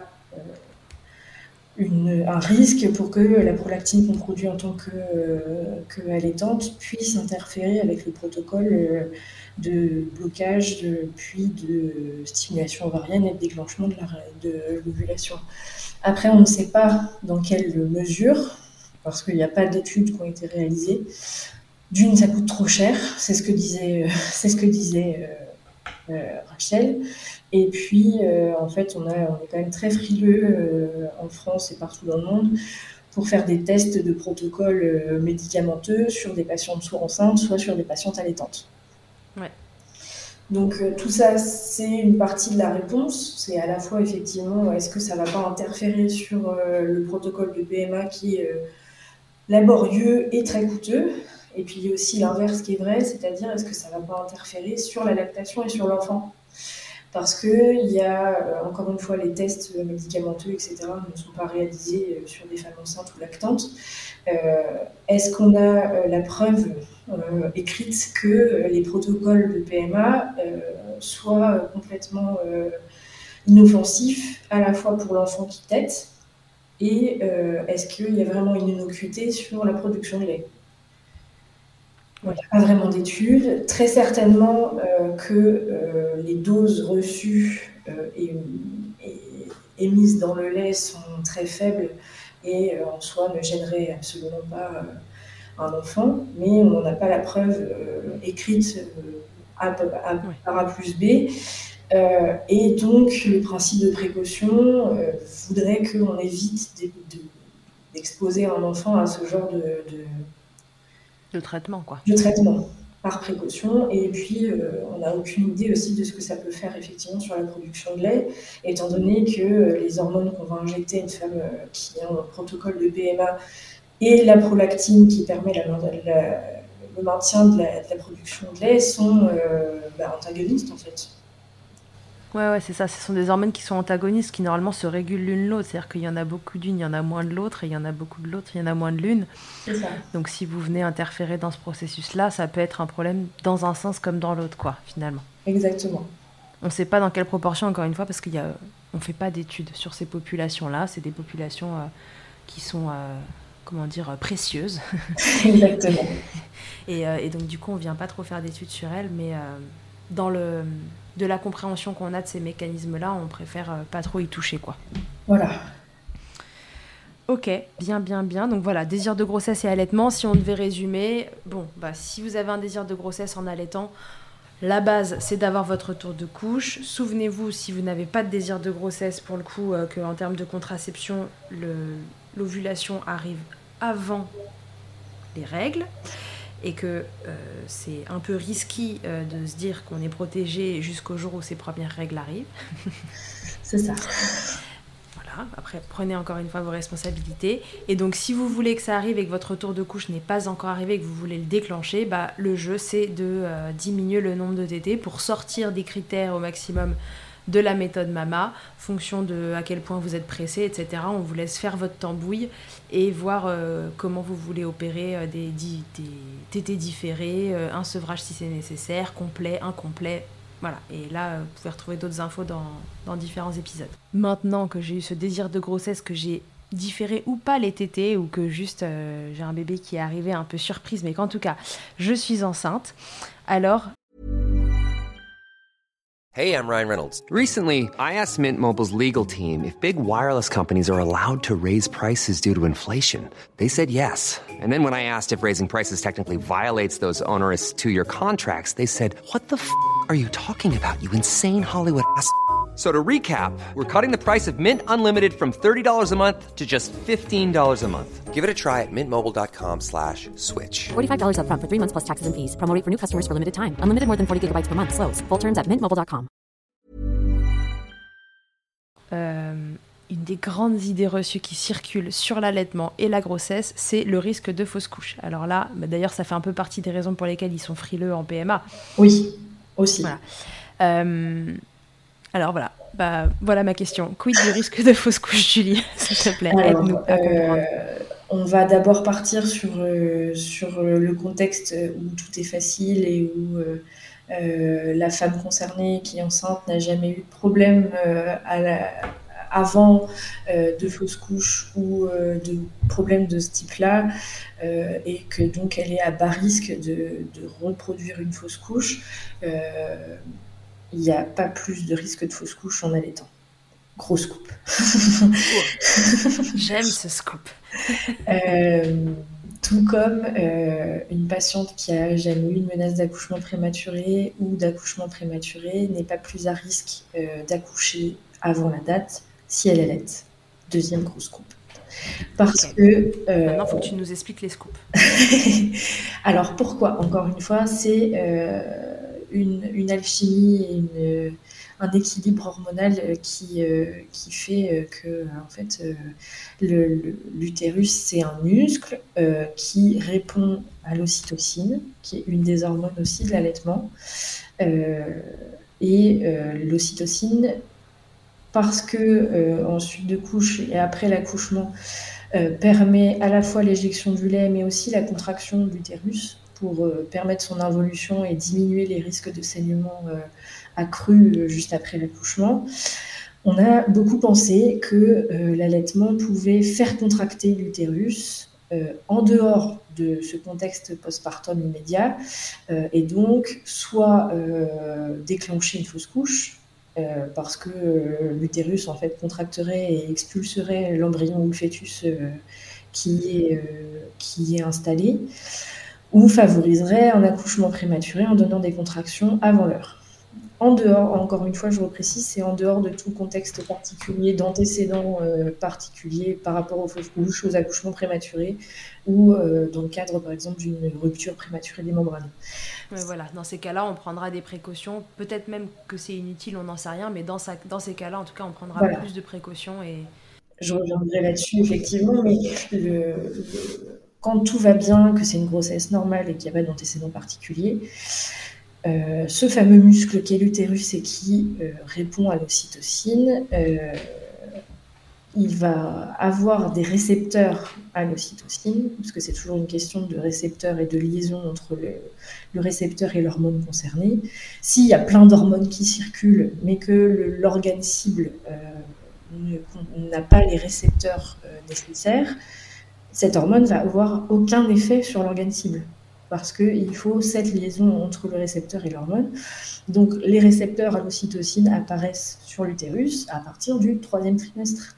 un risque pour que la prolactine qu'on produit en tant qu'allaitante puisse interférer avec le protocole de blocage, puis de stimulation ovarienne et de déclenchement de l'ovulation. Après, on ne sait pas dans quelle mesure, parce qu'il n'y a pas d'études qui ont été réalisées. D'une, ça coûte trop cher, c'est ce que disait Rachel. Et puis, en fait, on est quand même très frileux en France et partout dans le monde pour faire des tests de protocoles médicamenteux sur des patientes soit enceintes, soit sur des patientes allaitantes. Ouais. Donc, tout ça, c'est une partie de la réponse. C'est à la fois, effectivement, est-ce que ça ne va pas interférer sur le protocole de PMA qui est laborieux et très coûteux. Et puis, il y a aussi l'inverse qui est vrai, c'est-à-dire est-ce que ça ne va pas interférer sur la lactation et sur l'enfant ? Parce qu'il y a, encore une fois, les tests médicamenteux, etc., ne sont pas réalisés sur des femmes enceintes ou lactantes. Est-ce qu'on a la preuve écrite que les protocoles de PMA soient complètement inoffensifs, à la fois pour l'enfant qui tète, et est-ce qu'il y a vraiment une innocuité sur la production de lait ? Il n'y a pas vraiment d'études. Très certainement que les doses reçues et émises dans le lait sont très faibles et en soi ne gêneraient absolument pas un enfant, mais on n'a pas la preuve écrite A par A plus B. Et donc, le principe de précaution voudrait qu'on évite d'exposer un enfant à ce genre de traitement, quoi. De traitement, par précaution. Et puis, on n'a aucune idée aussi de ce que ça peut faire effectivement sur la production de lait, étant donné que les hormones qu'on va injecter à une femme qui a un protocole de PMA et la prolactine qui permet le maintien de la production de lait sont antagonistes, en fait. Ouais, c'est ça. Ce sont des hormones qui sont antagonistes, qui normalement se régulent l'une l'autre. C'est-à-dire qu'il y en a beaucoup d'une, il y en a moins de l'autre, et il y en a beaucoup de l'autre, il y en a moins de l'une. C'est ça. Donc si vous venez interférer dans ce processus-là, ça peut être un problème dans un sens comme dans l'autre, quoi, finalement. Exactement. On ne sait pas dans quelle proportion, encore une fois, parce qu'on ne fait pas d'études sur ces populations-là. C'est des populations qui sont, précieuses. Exactement. Et donc, du coup, on ne vient pas trop faire d'études sur elles, mais de la compréhension qu'on a de ces mécanismes-là, on préfère pas trop y toucher, quoi. Voilà. Ok, bien. Donc voilà, désir de grossesse et allaitement. Si on devait résumer, si vous avez un désir de grossesse en allaitant, la base, c'est d'avoir votre tour de couche. Souvenez-vous, si vous n'avez pas de désir de grossesse, pour le coup, qu'en termes de contraception, l'ovulation arrive avant les règles. Et que c'est un peu risqué de se dire qu'on est protégé jusqu'au jour où ces premières règles arrivent. C'est ça. Voilà, après, prenez encore une fois vos responsabilités. Et donc, si vous voulez que ça arrive et que votre tour de couche n'est pas encore arrivé et que vous voulez le déclencher, le jeu, c'est de diminuer le nombre de tétés pour sortir des critères au maximum de la méthode MAMA, fonction de à quel point vous êtes pressé, etc. On vous laisse faire votre tambouille et voir comment vous voulez opérer des tétés différés, un sevrage si c'est nécessaire, complet, incomplet. Voilà, et là, vous pouvez retrouver d'autres infos dans différents épisodes. Maintenant que j'ai eu ce désir de grossesse, que j'ai différé ou pas les tétés, ou que juste j'ai un bébé qui est arrivé un peu surprise, mais qu'en tout cas, je suis enceinte, alors... Hey, I'm Ryan Reynolds. Recently, I asked Mint Mobile's legal team if big wireless companies are allowed to raise prices due to inflation. They said yes. And then when I asked if raising prices technically violates those onerous two-year contracts, they said, "What the f*** are you talking about, you insane Hollywood ass?" So to recap, we're cutting the price of Mint Unlimited from $30 a month to just $15 a month. Give it a try at mintmobile.com/switch. $45 up front for 3 months plus taxes and fees. Promo rate for new customers for limited time. Unlimited more than 40 gigabytes per month. Slows full terms at mintmobile.com. Une des grandes idées reçues qui circulent sur l'allaitement et la grossesse, c'est le risque de fausse couche. Alors là, d'ailleurs, ça fait un peu partie des raisons pour lesquelles ils sont frileux en PMA. Oui, aussi. Voilà. Alors voilà, voilà ma question. Quid du risque de fausse couche, Julie? S'il te plaît, aide-nous à comprendre. On va d'abord partir sur le contexte où tout est facile et où la femme concernée qui est enceinte n'a jamais eu de problème avant de fausses couches ou de problèmes de ce type-là, et que donc elle est à bas risque de reproduire une fausse couche. Il n'y a pas plus de risque de fausse couche en allaitant. Gros scoop. J'aime ce scoop. Tout comme une patiente qui a jamais eu une menace d'accouchement prématuré ou d'accouchement prématuré n'est pas plus à risque d'accoucher avant la date si elle allaite. Deuxième gros scoop. Parce que... Maintenant, il faut que tu nous expliques les scoops. Alors, pourquoi? Encore une fois, c'est une alchimie et un équilibre hormonal qui fait que, en fait, l'utérus, c'est un muscle qui répond à l'ocytocine, qui est une des hormones aussi de l'allaitement. L'ocytocine, parce que en suite de couche et après l'accouchement, permet à la fois l'éjection du lait, mais aussi la contraction de l'utérus pour permettre son involution et diminuer les risques de saignement accrus juste après l'accouchement. On a beaucoup pensé que l'allaitement pouvait faire contracter l'utérus en dehors de ce contexte postpartum immédiat, et donc soit déclencher une fausse couche, parce que l'utérus en fait contracterait et expulserait l'embryon ou le fœtus qui est installé, ou favoriserait un accouchement prématuré en donnant des contractions avant l'heure. En dehors, encore une fois, je reprécise, c'est en dehors de tout contexte particulier, d'antécédents particuliers par rapport aux fausses couches, aux accouchements prématurés, ou dans le cadre, par exemple, d'une rupture prématurée des membranes. Mais voilà, dans ces cas-là, on prendra des précautions. Peut-être même que c'est inutile, on n'en sait rien, mais dans ces cas-là, en tout cas, on prendra plus de précautions. Et je reviendrai là-dessus, effectivement, mais quand tout va bien, que c'est une grossesse normale et qu'il n'y a pas d'antécédents particuliers, ce fameux muscle qui est l'utérus et qui répond à l'ocytocine, il va avoir des récepteurs à l'ocytocine, parce que c'est toujours une question de récepteurs et de liaison entre le récepteur et l'hormone concernée. S'il y a plein d'hormones qui circulent, mais que l'organe cible n'a pas les récepteurs nécessaires, cette hormone va avoir aucun effet sur l'organe cible, parce qu'il faut cette liaison entre le récepteur et l'hormone. Donc les récepteurs à l'ocytocine apparaissent sur l'utérus à partir du 3e trimestre.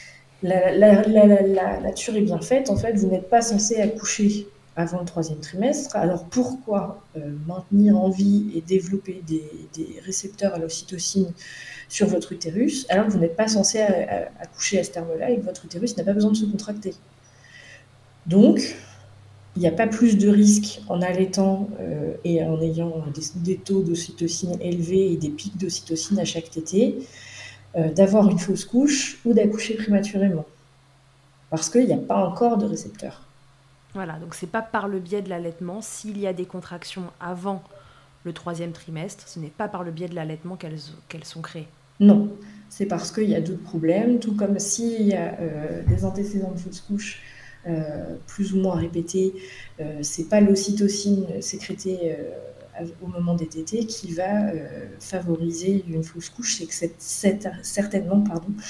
La nature est bien faite, en fait, vous n'êtes pas censé accoucher avant le 3e trimestre, alors pourquoi maintenir en vie et développer des récepteurs à l'ocytocine sur votre utérus, alors que vous n'êtes pas censé accoucher à ce terme-là et que votre utérus n'a pas besoin de se contracter? Donc, il n'y a pas plus de risque en allaitant et en ayant des taux d'ocytocine élevés et des pics d'ocytocine à chaque tétée, d'avoir une fausse couche ou d'accoucher prématurément. Parce qu'il n'y a pas encore de récepteurs. Voilà, donc c'est pas par le biais de l'allaitement. S'il y a des contractions avant le 3e trimestre, ce n'est pas par le biais de l'allaitement qu'elles sont créées. Non, c'est parce qu'il y a d'autres problèmes, tout comme s'il y a des antécédents de fausse couche plus ou moins répétés, c'est pas l'ocytocine sécrétée au moment des tétées qui va favoriser une fausse couche, c'est que certainement,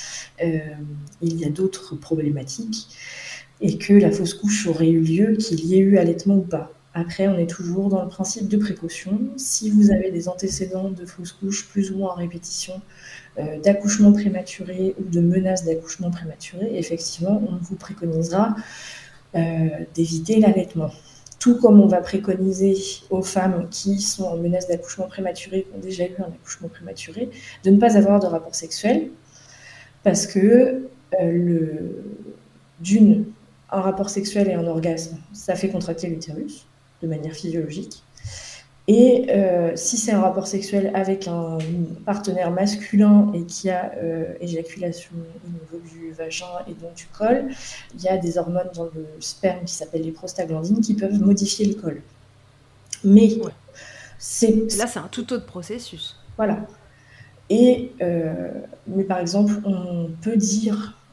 il y a d'autres problématiques et que la fausse couche aurait eu lieu, qu'il y ait eu allaitement ou pas. Après, on est toujours dans le principe de précaution. Si vous avez des antécédents de fausse couche plus ou moins en répétition, d'accouchement prématuré ou de menaces d'accouchement prématuré, effectivement, on vous préconisera d'éviter l'allaitement. Tout comme on va préconiser aux femmes qui sont en menace d'accouchement prématuré, qui ont déjà eu un accouchement prématuré, de ne pas avoir de rapport sexuel, parce que un rapport sexuel et un orgasme, ça fait contracter l'utérus de manière physiologique. Et si c'est un rapport sexuel avec un partenaire masculin et qui a éjaculation au niveau du vagin et donc du col, il y a des hormones dans le sperme qui s'appellent les prostaglandines qui peuvent modifier le col. Mais là, c'est un tout autre processus. Voilà. Et mais par exemple, on peut dire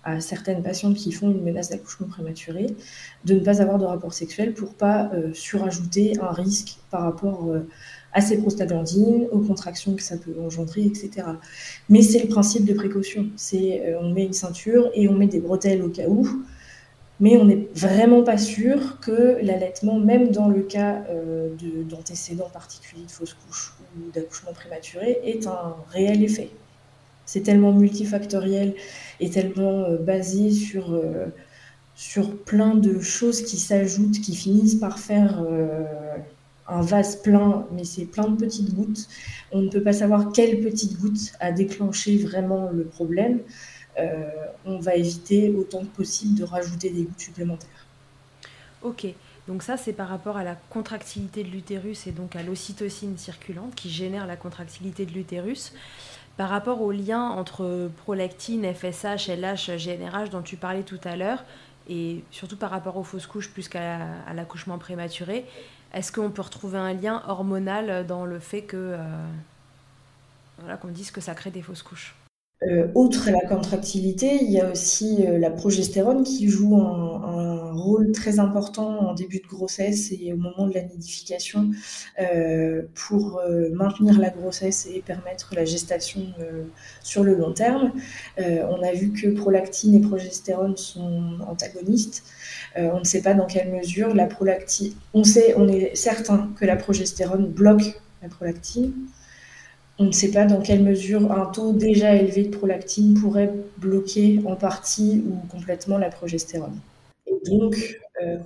à certaines patientes qui font une menace d'accouchement prématuré de ne pas avoir de rapport sexuel pour pas surajouter un risque par rapport à ces prostaglandines, aux contractions que ça peut engendrer, etc. Mais c'est le principe de précaution. On met une ceinture et on met des bretelles au cas où, mais on n'est vraiment pas sûr que l'allaitement, même dans le cas d'antécédents particuliers de fausse couche ou d'accouchement prématuré, ait un réel effet. C'est tellement multifactoriel et tellement basé sur plein de choses qui s'ajoutent, qui finissent par faire un vase plein, mais c'est plein de petites gouttes. On ne peut pas savoir quelle petite goutte a déclenché vraiment le problème. On va éviter autant que possible de rajouter des gouttes supplémentaires. Ok, donc ça c'est par rapport à la contractilité de l'utérus et donc à l'ocytocine circulante qui génère la contractilité de l'utérus. Par rapport au lien entre prolactine, FSH, LH, GnRH dont tu parlais tout à l'heure, et surtout par rapport aux fausses couches plus qu'à l'accouchement prématuré, est-ce qu'on peut retrouver un lien hormonal dans le fait que, qu'on dise que ça crée des fausses couches ? Outre la contractilité, il y a aussi la progestérone qui joue un rôle très important en début de grossesse et au moment de la nidification pour maintenir la grossesse et permettre la gestation sur le long terme. On a vu que prolactine et progestérone sont antagonistes. On ne sait pas dans quelle mesure la prolactine... On est certain que la progestérone bloque la prolactine. On ne sait pas dans quelle mesure un taux déjà élevé de prolactine pourrait bloquer en partie ou complètement la progestérone. Et donc,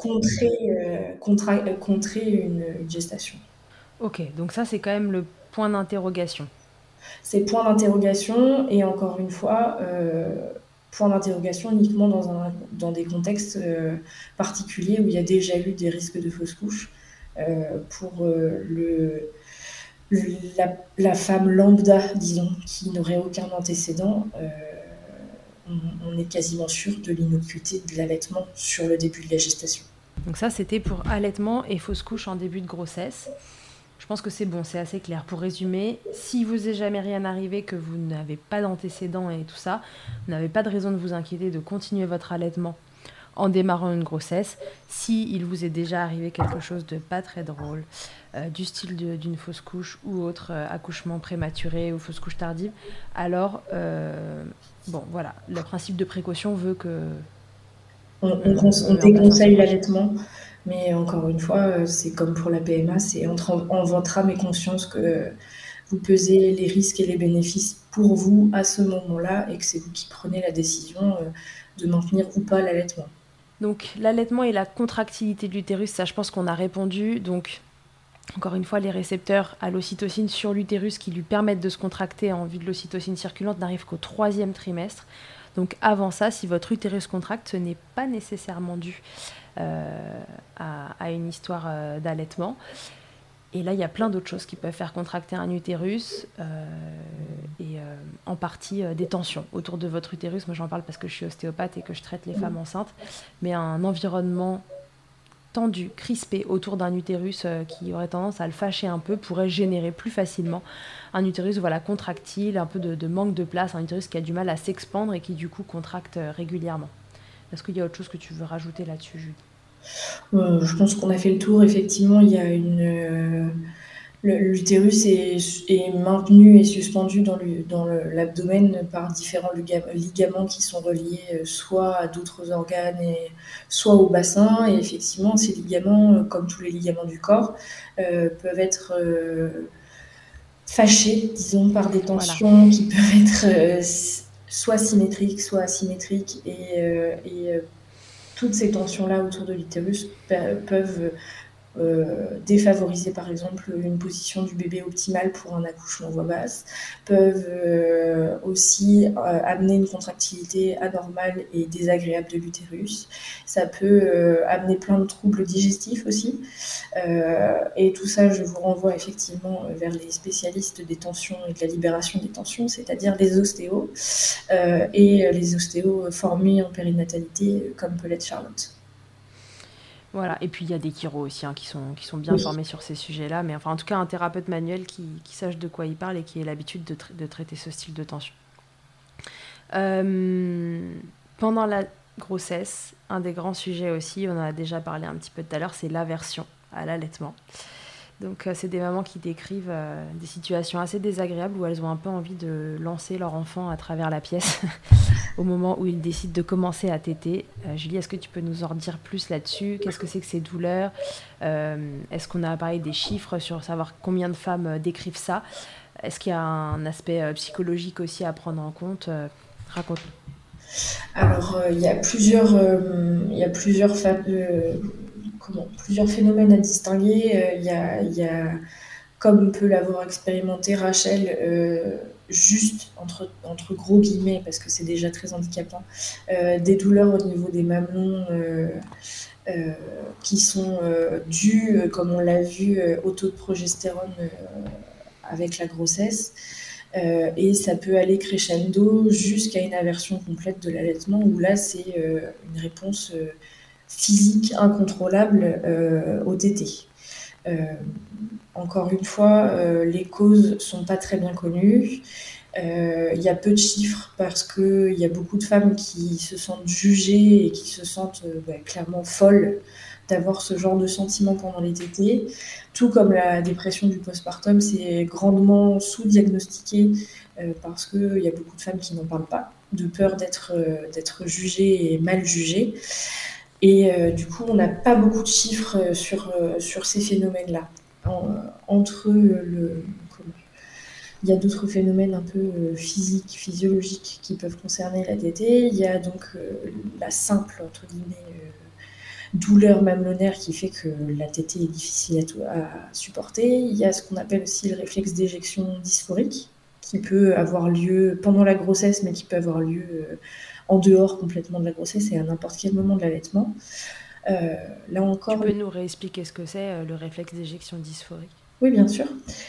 contrer une gestation. Ok, donc ça c'est quand même le point d'interrogation. C'est point d'interrogation et encore une fois, point d'interrogation uniquement dans des contextes particuliers où il y a déjà eu des risques de fausse couche. Pour la femme lambda, disons, qui n'aurait aucun antécédent, on est quasiment sûr de l'innocuité de l'allaitement sur le début de la gestation. Donc ça, c'était pour allaitement et fausse couche en début de grossesse. Je pense que c'est bon, c'est assez clair. Pour résumer, si vous n'est jamais rien arrivé, que vous n'avez pas d'antécédents et tout ça, vous n'avez pas de raison de vous inquiéter de continuer votre allaitement en démarrant une grossesse. Si il vous est déjà arrivé quelque chose de pas très drôle, du style d'une fausse couche ou autre accouchement prématuré ou fausse couche tardive, alors bon voilà, le principe de précaution veut que on déconseille l'allaitement, mais encore une fois, c'est comme pour la PMA, c'est en votre âme et conscience que vous pesez les risques et les bénéfices pour vous à ce moment-là et que c'est vous qui prenez la décision de maintenir ou pas l'allaitement. Donc l'allaitement et la contractilité de l'utérus, ça je pense qu'on a répondu. Donc encore une fois, les récepteurs à l'ocytocine sur l'utérus qui lui permettent de se contracter en vue de l'ocytocine circulante n'arrivent qu'au 3e trimestre. Donc avant ça, si votre utérus contracte, ce n'est pas nécessairement dû à une histoire d'allaitement. Et là, il y a plein d'autres choses qui peuvent faire contracter un utérus et en partie des tensions autour de votre utérus. Moi, j'en parle parce que je suis ostéopathe et que je traite les femmes enceintes. Mais un environnement tendu, crispé autour d'un utérus qui aurait tendance à le fâcher un peu pourrait générer plus facilement un utérus contractile, un peu de manque de place, un utérus qui a du mal à s'expandre et qui du coup contracte régulièrement. Est-ce qu'il y a autre chose que tu veux rajouter là-dessus, Julie ? Je pense qu'on a fait le tour. Effectivement, il y a l'utérus est maintenu et suspendu dans l'abdomen par différents ligaments qui sont reliés soit à d'autres organes et soit au bassin. Et effectivement, ces ligaments, comme tous les ligaments du corps, peuvent être fâchés, disons, par des tensions qui peuvent être soit symétriques, soit asymétriques. Et toutes ces tensions-là autour de l'utérus peuvent défavoriser par exemple une position du bébé optimale pour un accouchement voix basse, peuvent aussi amener une contractilité anormale et désagréable de l'utérus. Ça peut amener plein de troubles digestifs aussi. Et tout ça, je vous renvoie effectivement vers les spécialistes des tensions et de la libération des tensions, c'est-à-dire les ostéos et les ostéos formés en périnatalité comme peut l'être Charlotte. Voilà, et puis il y a des chiros aussi qui sont bien formés sur ces sujets-là, mais enfin en tout cas un thérapeute manuel qui sache de quoi il parle et qui ait l'habitude de traiter ce style de tension. Pendant la grossesse, un des grands sujets aussi, on en a déjà parlé un petit peu tout à l'heure, c'est l'aversion à l'allaitement. Donc c'est des mamans qui décrivent des situations assez désagréables où elles ont un peu envie de lancer leur enfant à travers la pièce au moment où ils décident de commencer à téter. Julie, est-ce que tu peux nous en dire plus là-dessus? Qu'est-ce que c'est que ces douleurs? Est-ce qu'on a parlé des chiffres sur savoir combien de femmes décrivent ça? Est-ce qu'il y a un aspect psychologique aussi à prendre en compte? Raconte-nous. Alors, plusieurs phénomènes à distinguer. Il y a, comme peut l'avoir expérimenté Rachel, juste entre gros guillemets, parce que c'est déjà très handicapant, des douleurs au niveau des mamelons qui sont dues, comme on l'a vu, au taux de progestérone avec la grossesse. Et ça peut aller crescendo jusqu'à une aversion complète de l'allaitement, où là, c'est une réponse physique incontrôlable au tété. Encore une fois, les causes sont pas très bien connues. Il y a peu de chiffres parce qu'il y a beaucoup de femmes qui se sentent jugées et qui se sentent clairement folles d'avoir ce genre de sentiments pendant les tétées. Tout comme la dépression du postpartum, c'est grandement sous-diagnostiqué parce qu'il y a beaucoup de femmes qui n'en parlent pas, de peur d'être jugées et mal jugées. Et du coup, on n'a pas beaucoup de chiffres sur ces phénomènes-là. Il y a d'autres phénomènes un peu physiques, physiologiques qui peuvent concerner la tétée. Il y a donc la simple, entre guillemets, douleur mamelonnaire qui fait que la tétée est difficile à supporter. Il y a ce qu'on appelle aussi le réflexe d'éjection dysphorique, qui peut avoir lieu pendant la grossesse, mais qui peut avoir lieu en dehors complètement de la grossesse et à n'importe quel moment de l'allaitement. Là encore, tu peux nous réexpliquer ce que c'est le réflexe d'éjection dysphorique? Oui, bien sûr.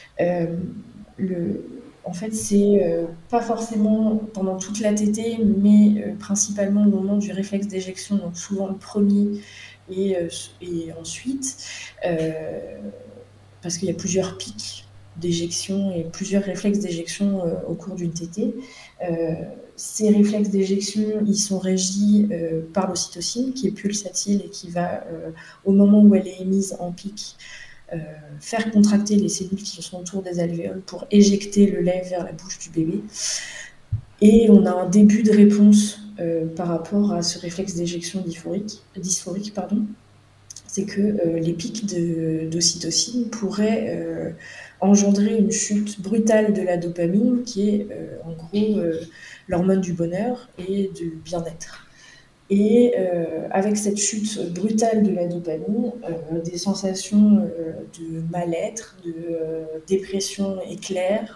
En fait, c'est pas forcément pendant toute la tétée, mais principalement au moment du réflexe d'éjection, donc souvent le premier et ensuite, parce qu'il y a plusieurs pics d'éjection et plusieurs réflexes d'éjection au cours d'une tétée. Ces réflexes d'éjection, ils sont régis par l'ocytocine, qui est pulsatile et qui va, au moment où elle est émise en pic, faire contracter les cellules qui sont autour des alvéoles pour éjecter le lait vers la bouche du bébé. Et on a un début de réponse par rapport à ce réflexe d'éjection dysphorique, c'est que les pics d'ocytocine pourraient engendrer une chute brutale de la dopamine, qui est en gros l'hormone du bonheur et du bien-être. Et avec cette chute brutale de la dopamine, des sensations de mal-être, de dépression éclair,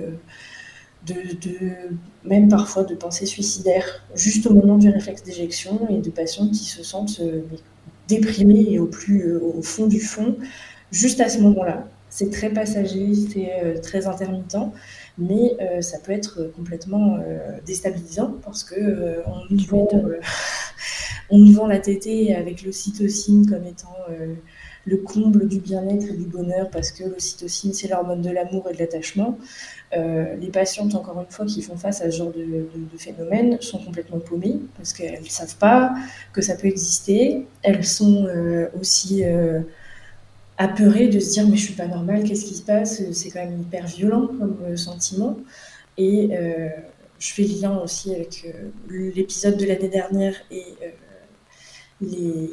même parfois de pensées suicidaires, juste au moment du réflexe d'éjection, et de patients qui se sentent déprimés et au fond du fond, juste à ce moment-là. C'est très passager, c'est très intermittent, mais ça peut être complètement déstabilisant parce que on nous vend la tétée avec l'ocytocine comme étant le comble du bien-être et du bonheur, parce que l'ocytocine, c'est l'hormone de l'amour et de l'attachement. Les patientes, encore une fois, qui font face à ce genre de phénomène sont complètement paumées parce qu'elles ne savent pas que ça peut exister. Elles sont aussi apeurées de se dire « mais je ne suis pas normale, qu'est-ce qui se passe ?» C'est quand même hyper violent comme sentiment. Et je fais le lien aussi avec l'épisode de l'année dernière et les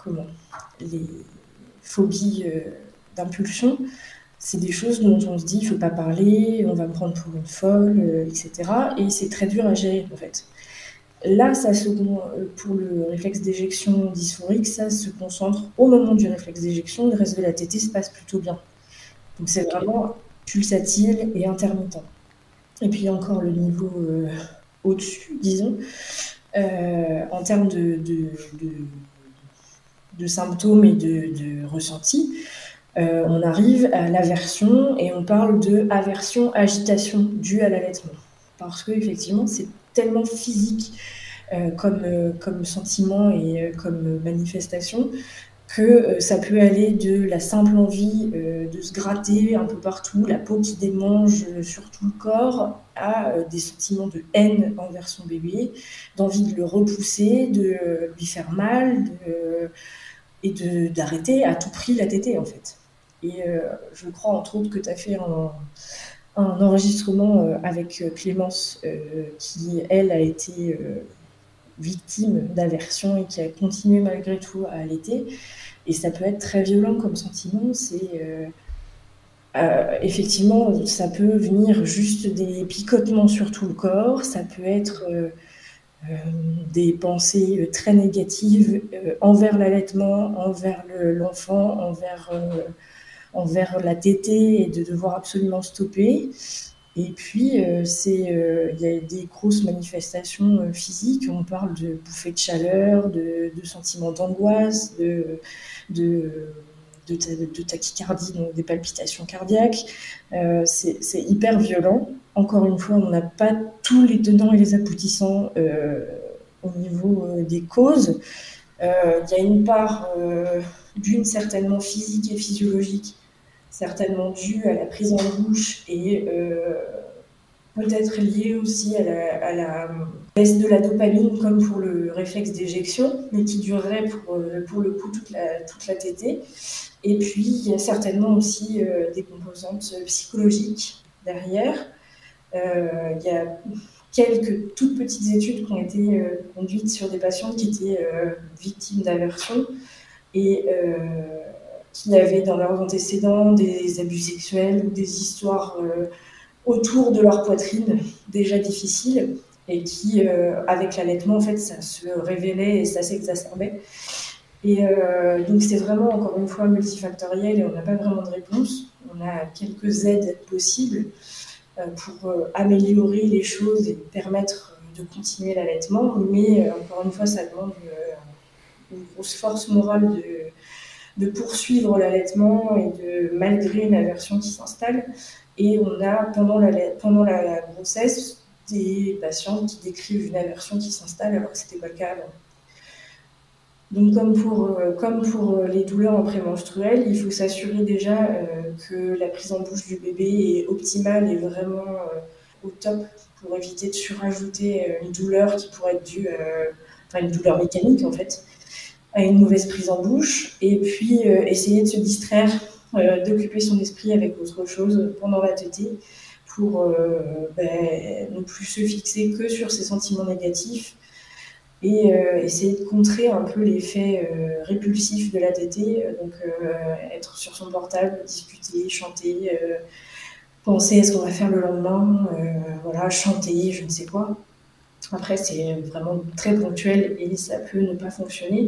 phobies d'impulsion. C'est des choses dont on se dit, il ne faut pas parler, on va me prendre pour une folle, etc. Et c'est très dur à gérer, en fait. Là, pour le réflexe d'éjection dysphorique, ça se concentre au moment du réflexe d'éjection, le reste de la tétée se passe plutôt bien. Donc c'est vraiment pulsatile et intermittent. Et puis encore le niveau au-dessus, disons, en termes de symptômes et de ressentis. On arrive à l'aversion et on parle de aversion-agitation due à l'allaitement. Parce qu'effectivement, c'est tellement physique comme sentiment et comme manifestation que ça peut aller de la simple envie de se gratter un peu partout, la peau qui démange sur tout le corps, à des sentiments de haine envers son bébé, d'envie de le repousser, de lui faire mal, et d'arrêter à tout prix la tétée en fait. Et je crois entre autres que tu as fait un enregistrement avec Clémence qui, elle, a été victime d'aversion et qui a continué malgré tout à allaiter. Et ça peut être très violent comme sentiment. Effectivement, ça peut venir juste des picotements sur tout le corps, ça peut être des pensées très négatives envers l'allaitement, envers l'enfant, envers la tétée et de devoir absolument stopper. Et puis, il y a des grosses manifestations physiques. On parle de bouffées de chaleur, de sentiments d'angoisse, de tachycardie, donc des palpitations cardiaques. C'est hyper violent. Encore une fois, on n'a pas tous les tenants et les aboutissants au niveau des causes. Il y a une part d'une certainement physique et physiologique, certainement due à la prise en bouche et peut-être liée aussi à la baisse de la dopamine comme pour le réflexe d'éjection, mais qui durerait pour le coup toute la tétée. Et puis il y a certainement aussi des composantes psychologiques derrière. Il y a quelques toutes petites études qui ont été conduites sur des patients qui étaient victimes d'aversion et qui avaient dans leurs antécédents des abus sexuels ou des histoires autour de leur poitrine déjà difficiles et qui, avec l'allaitement, en fait, ça se révélait et ça s'exacerbait. Et donc c'est vraiment, encore une fois, multifactoriel et on n'a pas vraiment de réponse. On a quelques aides possibles pour améliorer les choses et permettre de continuer l'allaitement, mais encore une fois, ça demande une grosse force morale de poursuivre l'allaitement et malgré une aversion qui s'installe. Et on a, pendant la grossesse, des patients qui décrivent une aversion qui s'installe alors que ce n'était pas le cas avant. Donc, comme pour les douleurs en prémenstruel, il faut s'assurer déjà que la prise en bouche du bébé est optimale et vraiment au top pour éviter de surajouter une douleur qui pourrait être due, une douleur mécanique en fait, à une mauvaise prise en bouche. Et puis essayer de se distraire, d'occuper son esprit avec autre chose pendant la tétée pour ne plus se fixer que sur ses sentiments négatifs et essayer de contrer un peu l'effet répulsif de la tétée, donc être sur son portable, discuter, chanter, penser à ce qu'on va faire le lendemain, chanter, je ne sais quoi. Après, c'est vraiment très ponctuel et ça peut ne pas fonctionner.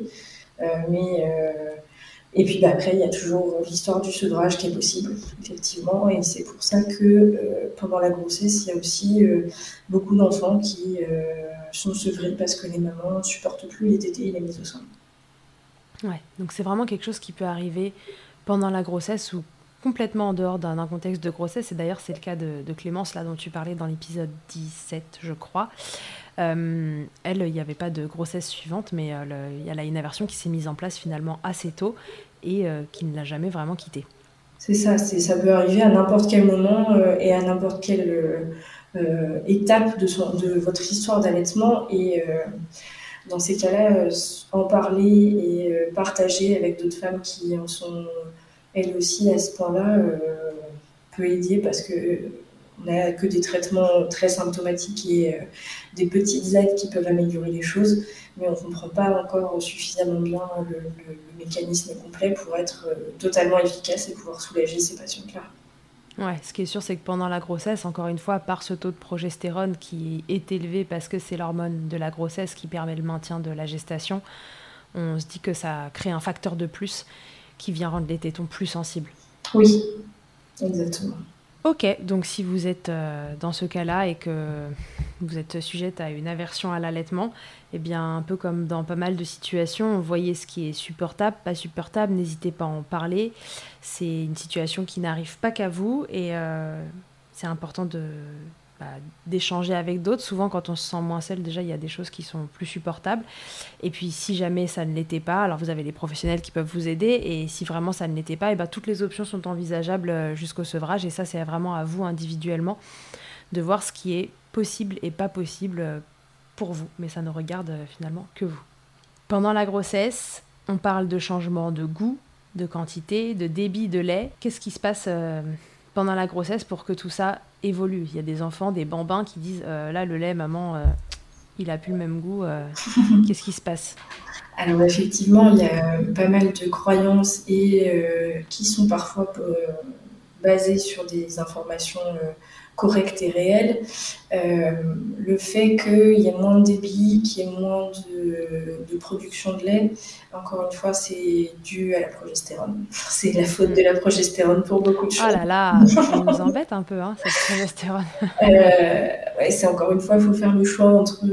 Et puis après, il y a toujours l'histoire du sevrage qui est possible, effectivement. Et c'est pour ça que pendant la grossesse, il y a aussi beaucoup d'enfants qui sont sevrés parce que les mamans ne supportent plus les tétées et les mises au sein. Ouais, donc c'est vraiment quelque chose qui peut arriver pendant la grossesse ou complètement en dehors d'un contexte de grossesse. Et d'ailleurs, c'est le cas de Clémence, là, dont tu parlais dans l'épisode 17, je crois. Elle, il n'y avait pas de grossesse suivante, mais il y a une aversion qui s'est mise en place finalement assez tôt et qui ne l'a jamais vraiment quittée. C'est ça, ça peut arriver à n'importe quel moment et à n'importe quelle étape de votre histoire d'allaitement. Et dans ces cas-là, en parler et partager avec d'autres femmes qui en sont elles aussi à ce point-là peut aider parce que on n'a que des traitements très symptomatiques et des petites aides qui peuvent améliorer les choses, mais on ne comprend pas encore suffisamment bien le mécanisme complet pour être totalement efficace et pouvoir soulager ces patientes-là. Ouais, ce qui est sûr, c'est que pendant la grossesse, encore une fois, par ce taux de progestérone qui est élevé parce que c'est l'hormone de la grossesse qui permet le maintien de la gestation, on se dit que ça crée un facteur de plus qui vient rendre les tétons plus sensibles. Oui, exactement. Ok, donc si vous êtes dans ce cas-là et que vous êtes sujette à une aversion à l'allaitement, eh bien, un peu comme dans pas mal de situations, voyez ce qui est supportable, pas supportable, n'hésitez pas à en parler. C'est une situation qui n'arrive pas qu'à vous et c'est important d'échanger avec d'autres. Souvent, quand on se sent moins seul, déjà, il y a des choses qui sont plus supportables. Et puis, si jamais ça ne l'était pas, alors vous avez des professionnels qui peuvent vous aider. Et si vraiment ça ne l'était pas, toutes les options sont envisageables jusqu'au sevrage. Et ça, c'est vraiment à vous, individuellement, de voir ce qui est possible et pas possible pour vous. Mais ça ne regarde finalement que vous. Pendant la grossesse, on parle de changement de goût, de quantité, de débit de lait. Qu'est-ce qui se passe pendant la grossesse pour que tout ça évolue? Il y a des enfants, des bambins qui disent là, le lait, maman, il a plus le même goût. Qu'est-ce qui se passe? Alors effectivement, il y a pas mal de croyances et qui sont parfois basées sur des informations correctes et réelles. Le fait qu'il y ait moins de débit, qu'il y ait moins de production de lait, encore une fois, c'est dû à la progestérone. C'est la faute de la progestérone pour beaucoup de choses. Ah là là, ça nous embête un peu, cette progestérone. Ouais, c'est encore une fois, il faut faire le choix entre...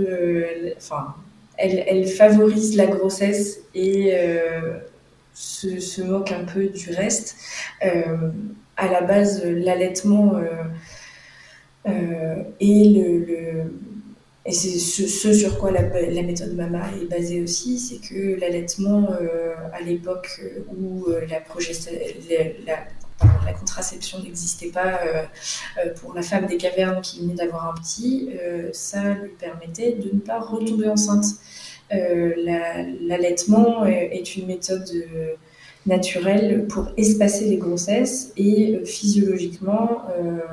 elle favorise la grossesse et se moque un peu du reste. À la base, l'allaitement et c'est ce sur quoi la méthode MAMA est basée aussi, c'est que l'allaitement, à l'époque où la contraception n'existait pas pour la femme des cavernes qui venait d'avoir un petit, ça lui permettait de ne pas retomber enceinte. L'allaitement est une méthode naturelle pour espacer les grossesses et physiologiquement,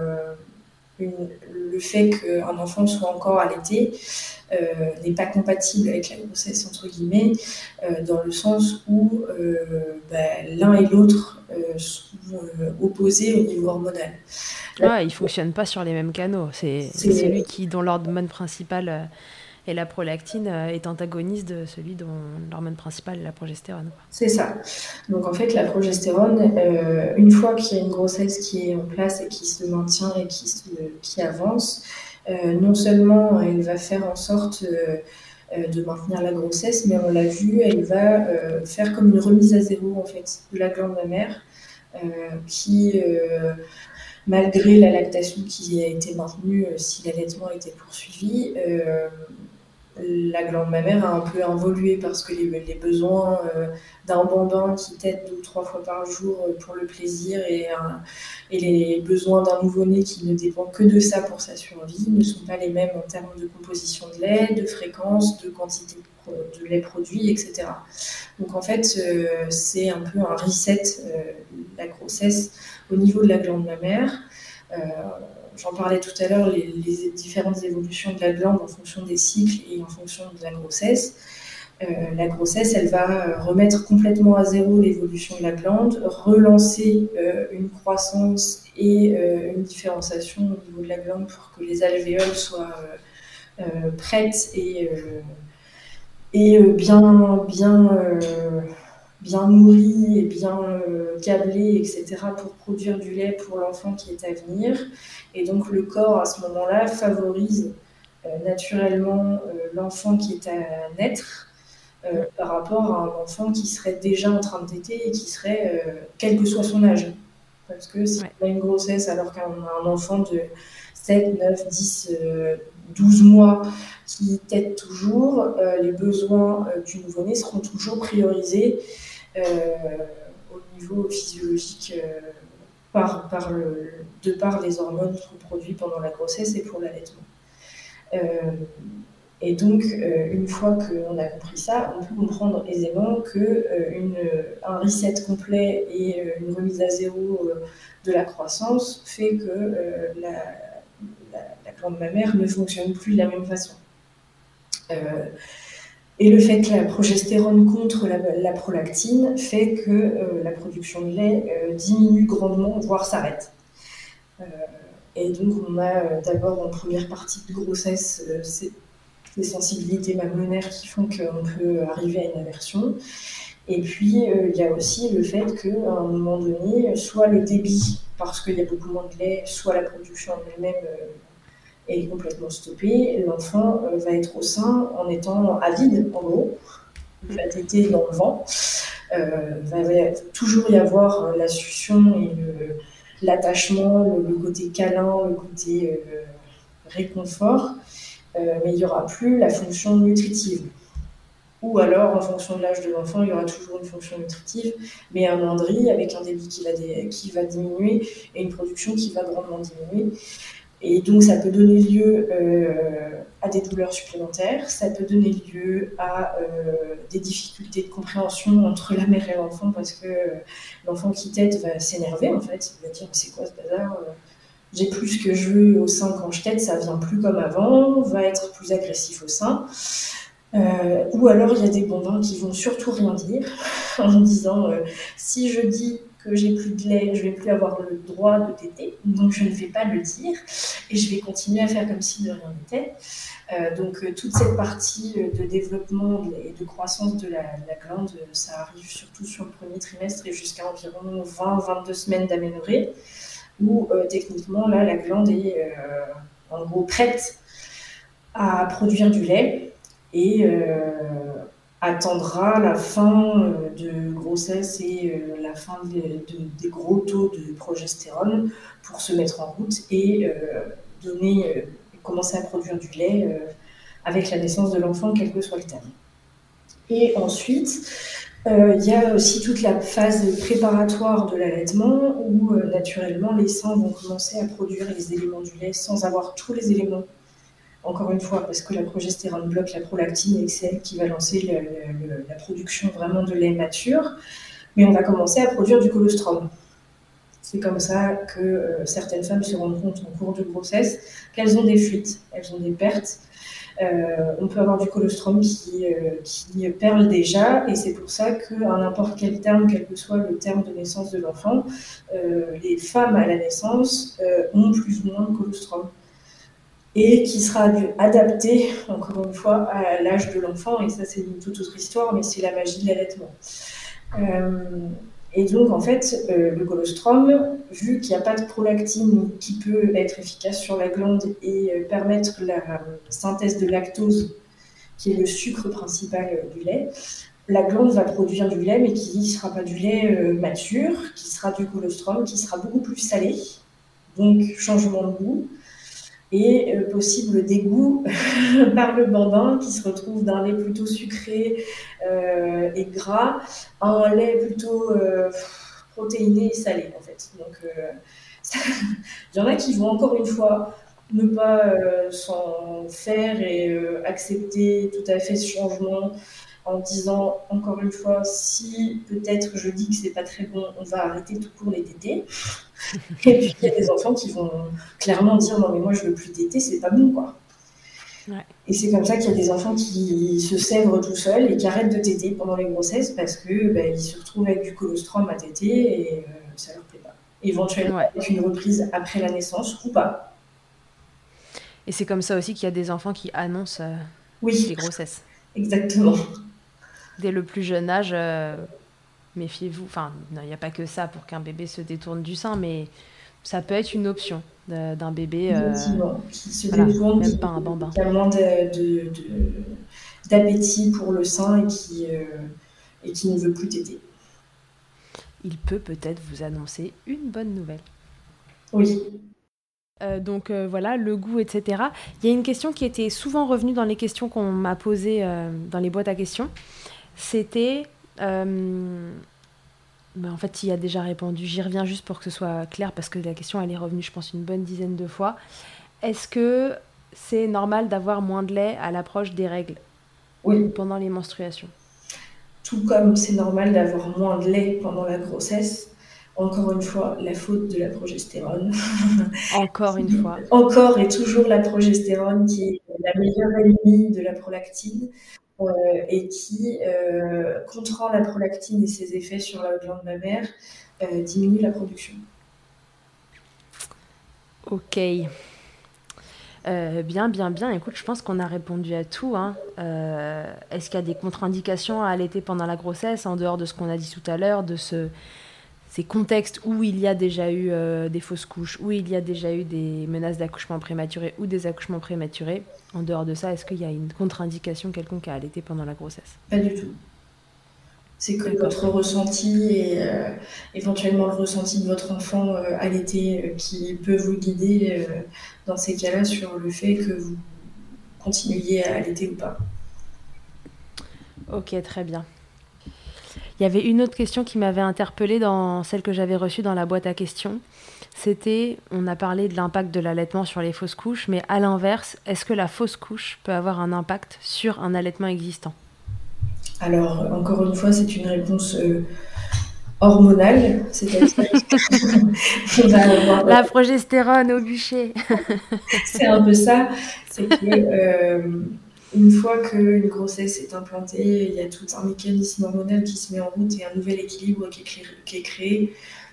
le fait qu'un enfant soit encore allaité n'est pas compatible avec la grossesse, entre guillemets, dans le sens où l'un et l'autre sont opposés au niveau hormonal. Ils ne fonctionnent pas sur les mêmes canaux. C'est celui dont l'hormone principale et la prolactine est antagoniste de celui dont l'hormone principale est la progestérone. C'est ça. Donc en fait, la progestérone, une fois qu'il y a une grossesse qui est en place et qui se maintient et qui avance, non seulement elle va faire en sorte de maintenir la grossesse, mais on l'a vu, elle va faire comme une remise à zéro en fait de la glande mammaire qui malgré la lactation qui a été maintenue si l'allaitement était poursuivi, la glande mammaire a un peu involué parce que les besoins d'un bambin qui tète 2 ou 3 fois par jour pour le plaisir et les besoins d'un nouveau-né qui ne dépend que de ça pour sa survie ne sont pas les mêmes en termes de composition de lait, de fréquence, de quantité de lait produit, etc. Donc en fait, c'est un peu un reset de la grossesse au niveau de la glande mammaire. J'en parlais tout à l'heure, les différentes évolutions de la glande en fonction des cycles et en fonction de la grossesse. La grossesse, elle va remettre complètement à zéro l'évolution de la glande, relancer une croissance et une différenciation au niveau de la glande pour que les alvéoles soient prêtes et bien nourries et bien câblées, etc., pour produire du lait pour l'enfant qui est à venir. Et donc le corps, à ce moment-là, favorise naturellement l'enfant qui est à naître par rapport à un enfant qui serait déjà en train de téter et qui serait, quel que soit son âge. Parce que si on a une grossesse alors qu'on a un enfant de 7, 9, 10, 12 mois qui tète toujours, les besoins du nouveau-né seront toujours priorisés au niveau physiologique de par les hormones qui sont produites pendant la grossesse et pour l'allaitement. Et donc, une fois qu'on a compris ça, on peut comprendre aisément qu'un reset complet et une remise à zéro de la croissance fait que la glande mammaire ne fonctionne plus de la même façon. Et le fait que la progestérone contre la prolactine fait que la production de lait diminue grandement, voire s'arrête. Et donc, on a d'abord en première partie de grossesse les sensibilités mammaires qui font qu'on peut arriver à une aversion. Et puis, il y a aussi le fait qu'à un moment donné, soit le débit, parce qu'il y a beaucoup moins de lait, soit la production en elle-même est complètement stoppée. L'enfant va être au sein en étant avide, en gros. Il va téter dans le vent. Va toujours y avoir la succion et l'attachement, le côté câlin, le côté réconfort, mais il n'y aura plus la fonction nutritive. Ou alors, en fonction de l'âge de l'enfant, il y aura toujours une fonction nutritive, mais un mandri avec un débit qui va diminuer et une production qui va grandement diminuer. Et donc, ça peut donner lieu à des douleurs supplémentaires, ça peut donner lieu à des difficultés de compréhension entre la mère et l'enfant, parce que l'enfant qui tète va s'énerver, en fait. Il va dire « c'est quoi ce bazar ? J'ai plus ce que je veux au sein quand je tète, ça vient plus comme avant », va être plus agressif au sein. Ou alors il y a des bambins qui vont surtout rien dire en disant si je dis que j'ai plus de lait, je vais plus avoir le droit de téter, donc je ne vais pas le dire et je vais continuer à faire comme si de rien n'était. Donc toute cette partie de développement et de croissance de la glande, ça arrive surtout sur le premier trimestre et jusqu'à environ 20-22 semaines d'aménorrhée, où techniquement là la glande est en gros prête à produire du lait. Et attendra la fin de grossesse et la fin des gros taux de progestérone pour se mettre en route et commencer à produire du lait avec la naissance de l'enfant, quel que soit le terme. Et ensuite, il y a aussi toute la phase préparatoire de l'allaitement où naturellement les seins vont commencer à produire les éléments du lait sans avoir tous les éléments. Encore une fois, parce que la progestérone bloque la prolactine et c'est elle qui va lancer la production vraiment de lait mature. Mais on va commencer à produire du colostrum. C'est comme ça que certaines femmes se rendent compte en cours de grossesse qu'elles ont des fuites, elles ont des pertes. On peut avoir du colostrum qui perle déjà, et c'est pour ça qu'à n'importe quel terme, quel que soit le terme de naissance de l'enfant, les femmes à la naissance ont plus ou moins de colostrum. Et qui sera adapté, encore une fois, à l'âge de l'enfant. Et ça, c'est une toute autre histoire, mais c'est la magie de l'allaitement. Et donc, en fait, le colostrum, vu qu'il n'y a pas de prolactine qui peut être efficace sur la glande et permettre la synthèse de lactose, qui est le sucre principal du lait, la glande va produire du lait, mais qui ne sera pas du lait mature, qui sera du colostrum, qui sera beaucoup plus salé, donc changement de goût, et possible dégoût par le bambin qui se retrouve d'un lait plutôt sucré et gras à un lait plutôt protéiné et salé, en fait. Donc, il y en a qui vont encore une fois ne pas s'en faire et accepter tout à fait ce changement en disant encore une fois, si peut-être je dis que c'est pas très bon, on va arrêter tout court les tétés. Et puis il y a des enfants qui vont clairement dire non mais moi je veux plus téter, c'est pas bon quoi. Ouais. Et c'est comme ça qu'il y a des enfants qui se sèvrent tout seuls et qui arrêtent de téter pendant les grossesses parce que ils se retrouvent avec du colostrum à téter et ça leur plaît pas. Éventuellement avec une reprise après la naissance ou pas. Et c'est comme ça aussi qu'il y a des enfants qui annoncent les grossesses. Exactement. Dès le plus jeune âge, méfiez-vous. Enfin, il n'y a pas que ça pour qu'un bébé se détourne du sein, mais ça peut être une option d'un bébé qui se détourne, même pas un bambin. Qui a moins d'appétit pour le sein et qui ne veut plus téter. Il peut peut-être vous annoncer une bonne nouvelle. Oui. Donc voilà, le goût, etc. Il y a une question qui était souvent revenue dans les questions qu'on m'a posées dans les boîtes à questions. C'était... en fait, il y a déjà répondu. J'y reviens juste pour que ce soit clair parce que la question, elle est revenue, je pense, une bonne dizaine de fois. Est-ce que c'est normal d'avoir moins de lait à l'approche des règles ? Oui. Pendant les menstruations ? Tout comme c'est normal d'avoir moins de lait pendant la grossesse. Encore une fois, la faute de la progestérone. Encore une fois. Encore et toujours la progestérone qui est la meilleure ennemie de la prolactine et qui, contrant la prolactine et ses effets sur la glande mammaire, diminue la production. Ok. Bien. Écoute, je pense qu'on a répondu à tout. Est-ce qu'il y a des contre-indications à allaiter pendant la grossesse, en dehors de ce qu'on a dit tout à l'heure, de ces contextes où il y a déjà eu des fausses couches, où il y a déjà eu des menaces d'accouchement prématuré ou des accouchements prématurés? En dehors de ça, est-ce qu'il y a une contre-indication quelconque à allaiter pendant la grossesse? Pas du tout. C'est que D'accord. votre ressenti et éventuellement le ressenti de votre enfant allaité qui peut vous guider dans ces cas-là sur le fait que vous continuiez à allaiter ou pas. Ok, très bien. Il y avait une autre question qui m'avait interpellée dans celle que j'avais reçue dans la boîte à questions. C'était, on a parlé de l'impact de l'allaitement sur les fausses couches, mais à l'inverse, est-ce que la fausse couche peut avoir un impact sur un allaitement existant ? Alors, encore une fois, c'est une réponse hormonale, c'est-à-dire qu'on va avoir... La progestérone au bûcher. C'est un peu ça, c'est que une fois qu'une grossesse est implantée, il y a tout un mécanisme hormonal qui se met en route et un nouvel équilibre qui est créé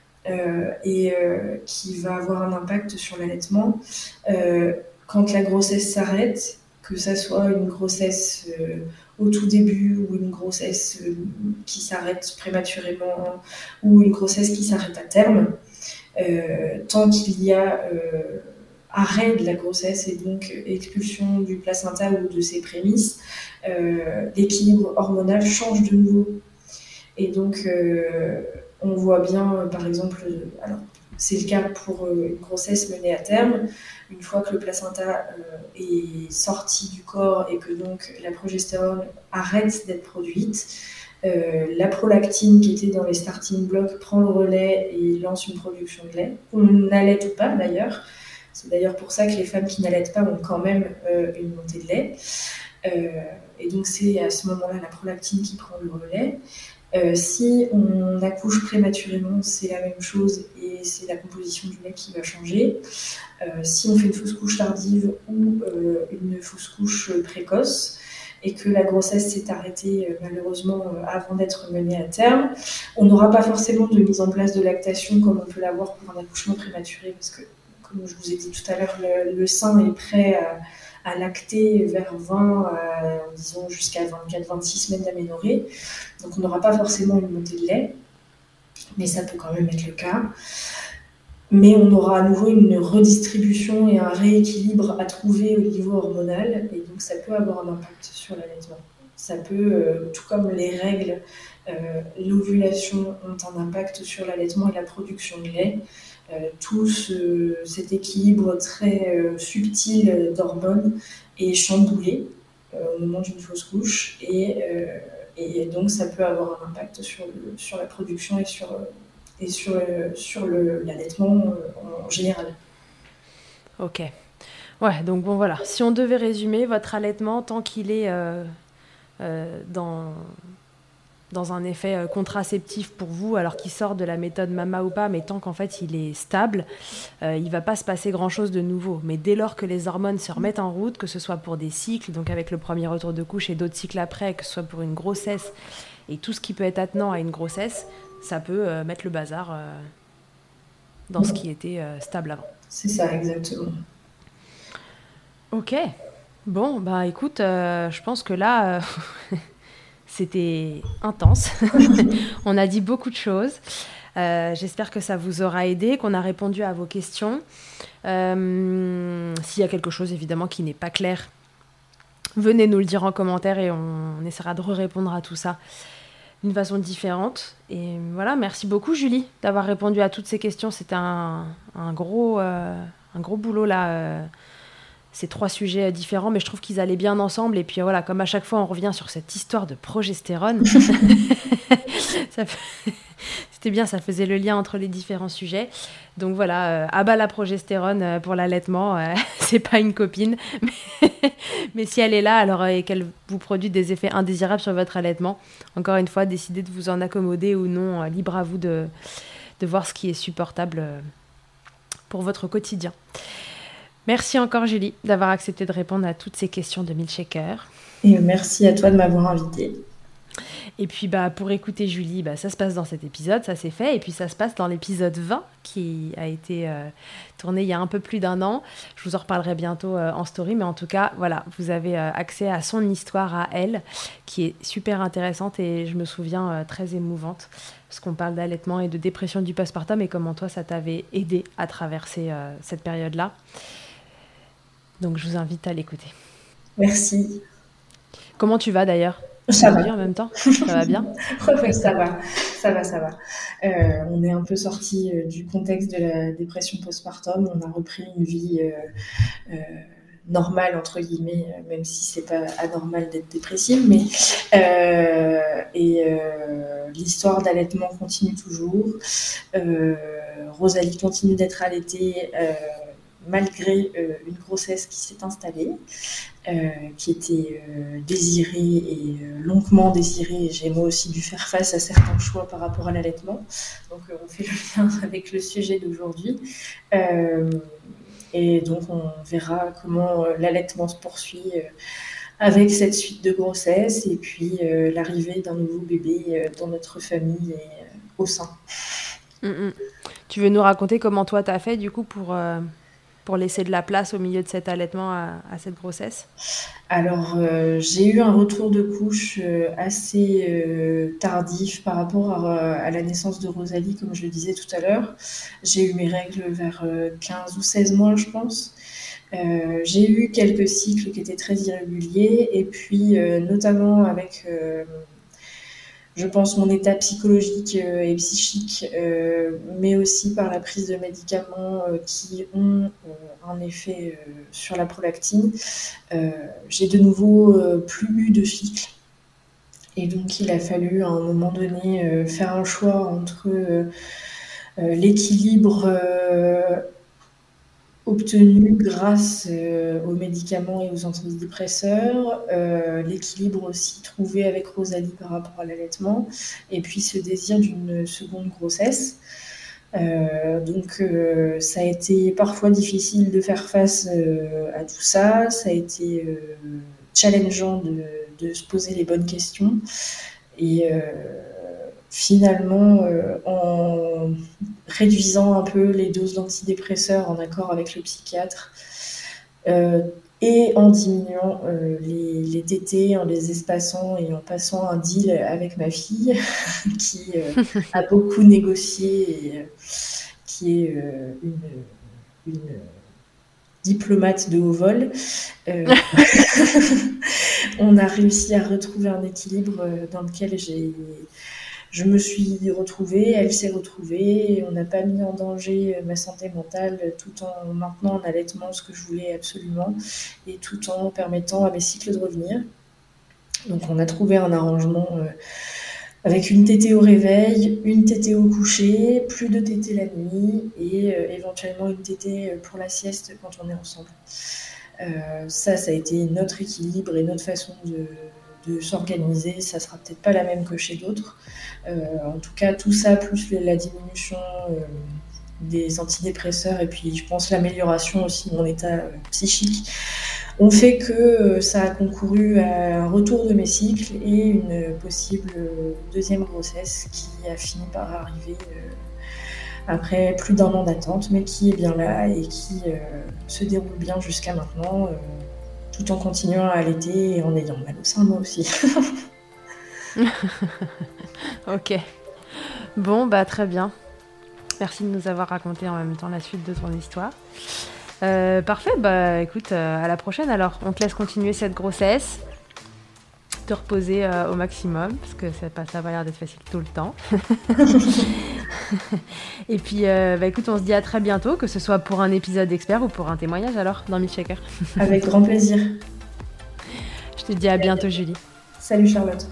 et qui va avoir un impact sur l'allaitement. Quand la grossesse s'arrête, que ça soit une grossesse au tout début ou une grossesse qui s'arrête prématurément ou une grossesse qui s'arrête à terme, tant qu'il y a arrêt de la grossesse et donc expulsion du placenta ou de ses prémices, l'équilibre hormonal change de nouveau. Et donc, on voit bien, par exemple, alors c'est le cas pour une grossesse menée à terme, une fois que le placenta est sorti du corps et que donc la progestérone arrête d'être produite, la prolactine qui était dans les starting blocks prend le relais et lance une production de lait. On n'allaite ou pas d'ailleurs. C'est d'ailleurs pour ça que les femmes qui n'allaitent pas ont quand même une montée de lait. Et donc c'est à ce moment-là la prolactine qui prend le relais. Si on accouche prématurément, c'est la même chose et c'est la composition du lait qui va changer. Si on fait une fausse couche tardive ou une fausse couche précoce et que la grossesse s'est arrêtée malheureusement avant d'être menée à terme, on n'aura pas forcément de mise en place de lactation comme on peut l'avoir pour un accouchement prématuré parce que, comme je vous ai dit tout à l'heure, le sein est prêt à lacter vers 20, disons jusqu'à 24-26 semaines d'aménorrhée. Donc on n'aura pas forcément une montée de lait, mais ça peut quand même être le cas. Mais on aura à nouveau une redistribution et un rééquilibre à trouver au niveau hormonal, et donc ça peut avoir un impact sur l'allaitement. Ça peut, tout comme les règles, l'ovulation ont un impact sur l'allaitement et la production de lait. Tout cet équilibre très subtil d'hormones est chamboulé au moment d'une fausse couche et donc ça peut avoir un impact sur la production et sur l'allaitement en général. Ok. Ouais, donc bon voilà. Si on devait résumer, votre allaitement, tant qu'il est dans un effet contraceptif pour vous, alors qu'il sort de la méthode MAMA ou pas, mais tant qu'en fait il est stable, il va pas se passer grand-chose de nouveau. Mais dès lors que les hormones se remettent en route, que ce soit pour des cycles, donc avec le premier retour de couche et d'autres cycles après, que ce soit pour une grossesse et tout ce qui peut être attenant à une grossesse, ça peut mettre le bazar dans ce qui était stable avant. C'est ça, exactement. Ok. Bon, bah écoute, je pense que là... C'était intense. On a dit beaucoup de choses. J'espère que ça vous aura aidé, qu'on a répondu à vos questions. S'il y a quelque chose, évidemment, qui n'est pas clair, venez nous le dire en commentaire et on essaiera de répondre à tout ça d'une façon différente. Et voilà, merci beaucoup, Julie, d'avoir répondu à toutes ces questions. C'était un gros boulot, là. Ces 3 sujets différents, mais je trouve qu'ils allaient bien ensemble. Et puis voilà, comme à chaque fois, on revient sur cette histoire de progestérone. C'était bien, ça faisait le lien entre les différents sujets. Donc voilà, à bas la progestérone pour l'allaitement. C'est pas une copine. Mais si elle est là, alors, et qu'elle vous produit des effets indésirables sur votre allaitement, encore une fois, décidez de vous en accommoder ou non. Libre à vous de voir ce qui est supportable pour votre quotidien. Merci encore, Julie, d'avoir accepté de répondre à toutes ces questions de Milkshaker. Et merci à toi de m'avoir invitée. Et puis, pour écouter Julie, ça se passe dans cet épisode, ça c'est fait. Et puis, ça se passe dans l'épisode 20 qui a été tourné il y a un peu plus d'1 an. Je vous en reparlerai bientôt en story. Mais en tout cas, voilà, vous avez accès à son histoire à elle, qui est super intéressante et je me souviens très émouvante. Parce qu'on parle d'allaitement et de dépression du postpartum et comment toi, ça t'avait aidé à traverser cette période-là. Donc, je vous invite à l'écouter. Merci. Comment tu vas d'ailleurs ? Ça va. en même temps. Ça va bien? Ouais, ça va. On est un peu sorti du contexte de la dépression postpartum. On a repris une vie euh, normale, entre guillemets, même si c'est pas anormal d'être dépressive. Mais l'histoire d'allaitement continue toujours. Rosalie continue d'être allaitée malgré une grossesse qui s'est installée. Qui était désirée et longuement désirée. J'ai moi aussi dû faire face à certains choix par rapport à l'allaitement. Donc on fait le lien avec le sujet d'aujourd'hui. Et donc on verra comment l'allaitement se poursuit avec cette suite de grossesse et puis l'arrivée d'un nouveau bébé dans notre famille et au sein. Tu veux nous raconter comment toi t'as fait du coup pour laisser de la place au milieu de cet allaitement à cette grossesse? Alors, j'ai eu un retour de couche assez tardif par rapport à la naissance de Rosalie, comme je le disais tout à l'heure. J'ai eu mes règles vers 15 ou 16 mois, je pense. J'ai eu quelques cycles qui étaient très irréguliers et puis notamment avec je pense, mon état psychologique et psychique, mais aussi par la prise de médicaments qui ont un effet sur la prolactine. J'ai de nouveau plus eu de cycle. Et donc, il a fallu à un moment donné faire un choix entre l'équilibre obtenu grâce aux médicaments et aux antidépresseurs, l'équilibre aussi trouvé avec Rosalie par rapport à l'allaitement, et puis ce désir d'une seconde grossesse. Donc ça a été parfois difficile de faire face à tout ça, ça a été challengeant de se poser les bonnes questions, et finalement, en réduisant un peu les doses d'antidépresseurs en accord avec le psychiatre et en diminuant les tétés, en les espaçant et en passant un deal avec ma fille qui a beaucoup négocié et qui est une diplomate de haut vol. On a réussi à retrouver un équilibre dans lequel je me suis retrouvée, elle s'est retrouvée, on n'a pas mis en danger ma santé mentale tout en maintenant en allaitement ce que je voulais absolument et tout en permettant à mes cycles de revenir. Donc on a trouvé un arrangement avec une tétée au réveil, une tétée au coucher, plus de tétée la nuit et éventuellement une tétée pour la sieste quand on est ensemble. Ça a été notre équilibre et notre façon de s'organiser. Ça sera peut-être pas la même que chez d'autres. En tout cas, tout ça, plus la diminution des antidépresseurs et puis je pense l'amélioration aussi de mon état psychique, ont fait que ça a concouru à un retour de mes cycles et une possible deuxième grossesse qui a fini par arriver après plus d'1 an d'attente, mais qui est bien là et qui se déroule bien jusqu'à maintenant, tout en continuant à allaiter et en ayant mal au sein moi aussi. Ok. Bon, bah très bien. Merci de nous avoir raconté en même temps la suite de ton histoire. Parfait, bah écoute, à la prochaine alors. On te laisse continuer cette grossesse, te reposer au maximum, parce que ça n'a pas l'air d'être facile tout le temps. Et puis, bah écoute, on se dit à très bientôt, que ce soit pour un épisode expert ou pour un témoignage alors, dans Milkshaker. Avec grand plaisir. Je te dis à bientôt, Julie. Salut Charlotte.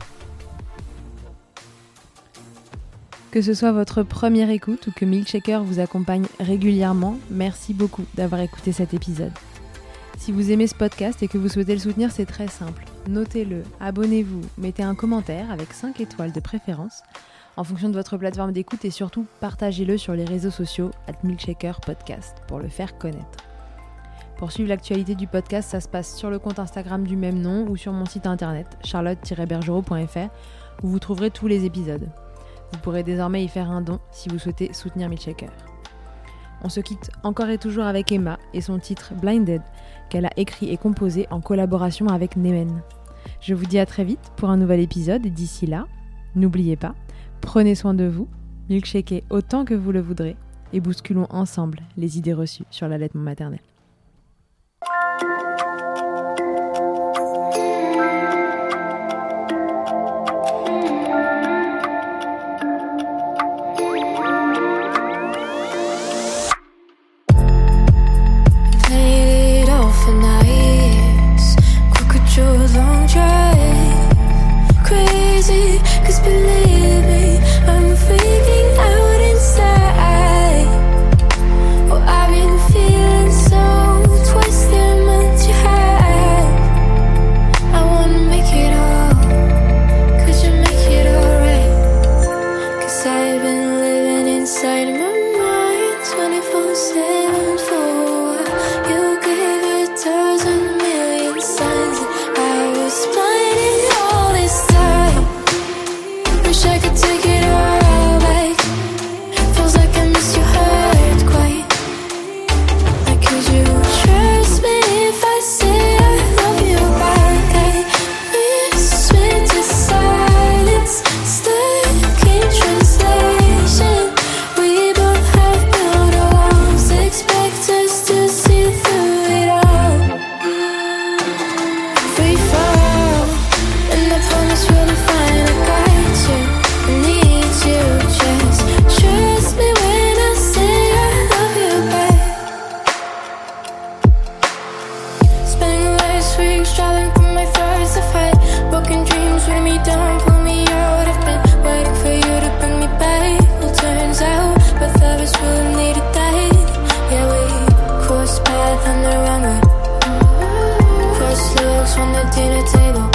Que ce soit votre première écoute ou que Milkshaker vous accompagne régulièrement, merci beaucoup d'avoir écouté cet épisode. Si vous aimez ce podcast et que vous souhaitez le soutenir, c'est très simple. Notez-le, abonnez-vous, mettez un commentaire avec 5 étoiles de préférence en fonction de votre plateforme d'écoute et surtout partagez-le sur les réseaux sociaux @milkshakerpodcast pour le faire connaître. Pour suivre l'actualité du podcast, ça se passe sur le compte Instagram du même nom ou sur mon site internet charlotte-bergerot.fr où vous trouverez tous les épisodes. Vous pourrez désormais y faire un don si vous souhaitez soutenir Milkshaker. On se quitte encore et toujours avec Emma et son titre Blinded qu'elle a écrit et composé en collaboration avec Nemen. Je vous dis à très vite pour un nouvel épisode et d'ici là, n'oubliez pas, prenez soin de vous, milkshakez autant que vous le voudrez et bousculons ensemble les idées reçues sur l'allaitement maternel. it's really fine. I got you, I need you. Just trust me when I say I love you, babe. Spending last week struggling for my first fight. Broken dreams weighing me down, pull me out. I've been waiting for you to bring me back. Well, turns out both of us will need a date. Yeah, we crossed paths on the runway. Cross legs on the dinner table.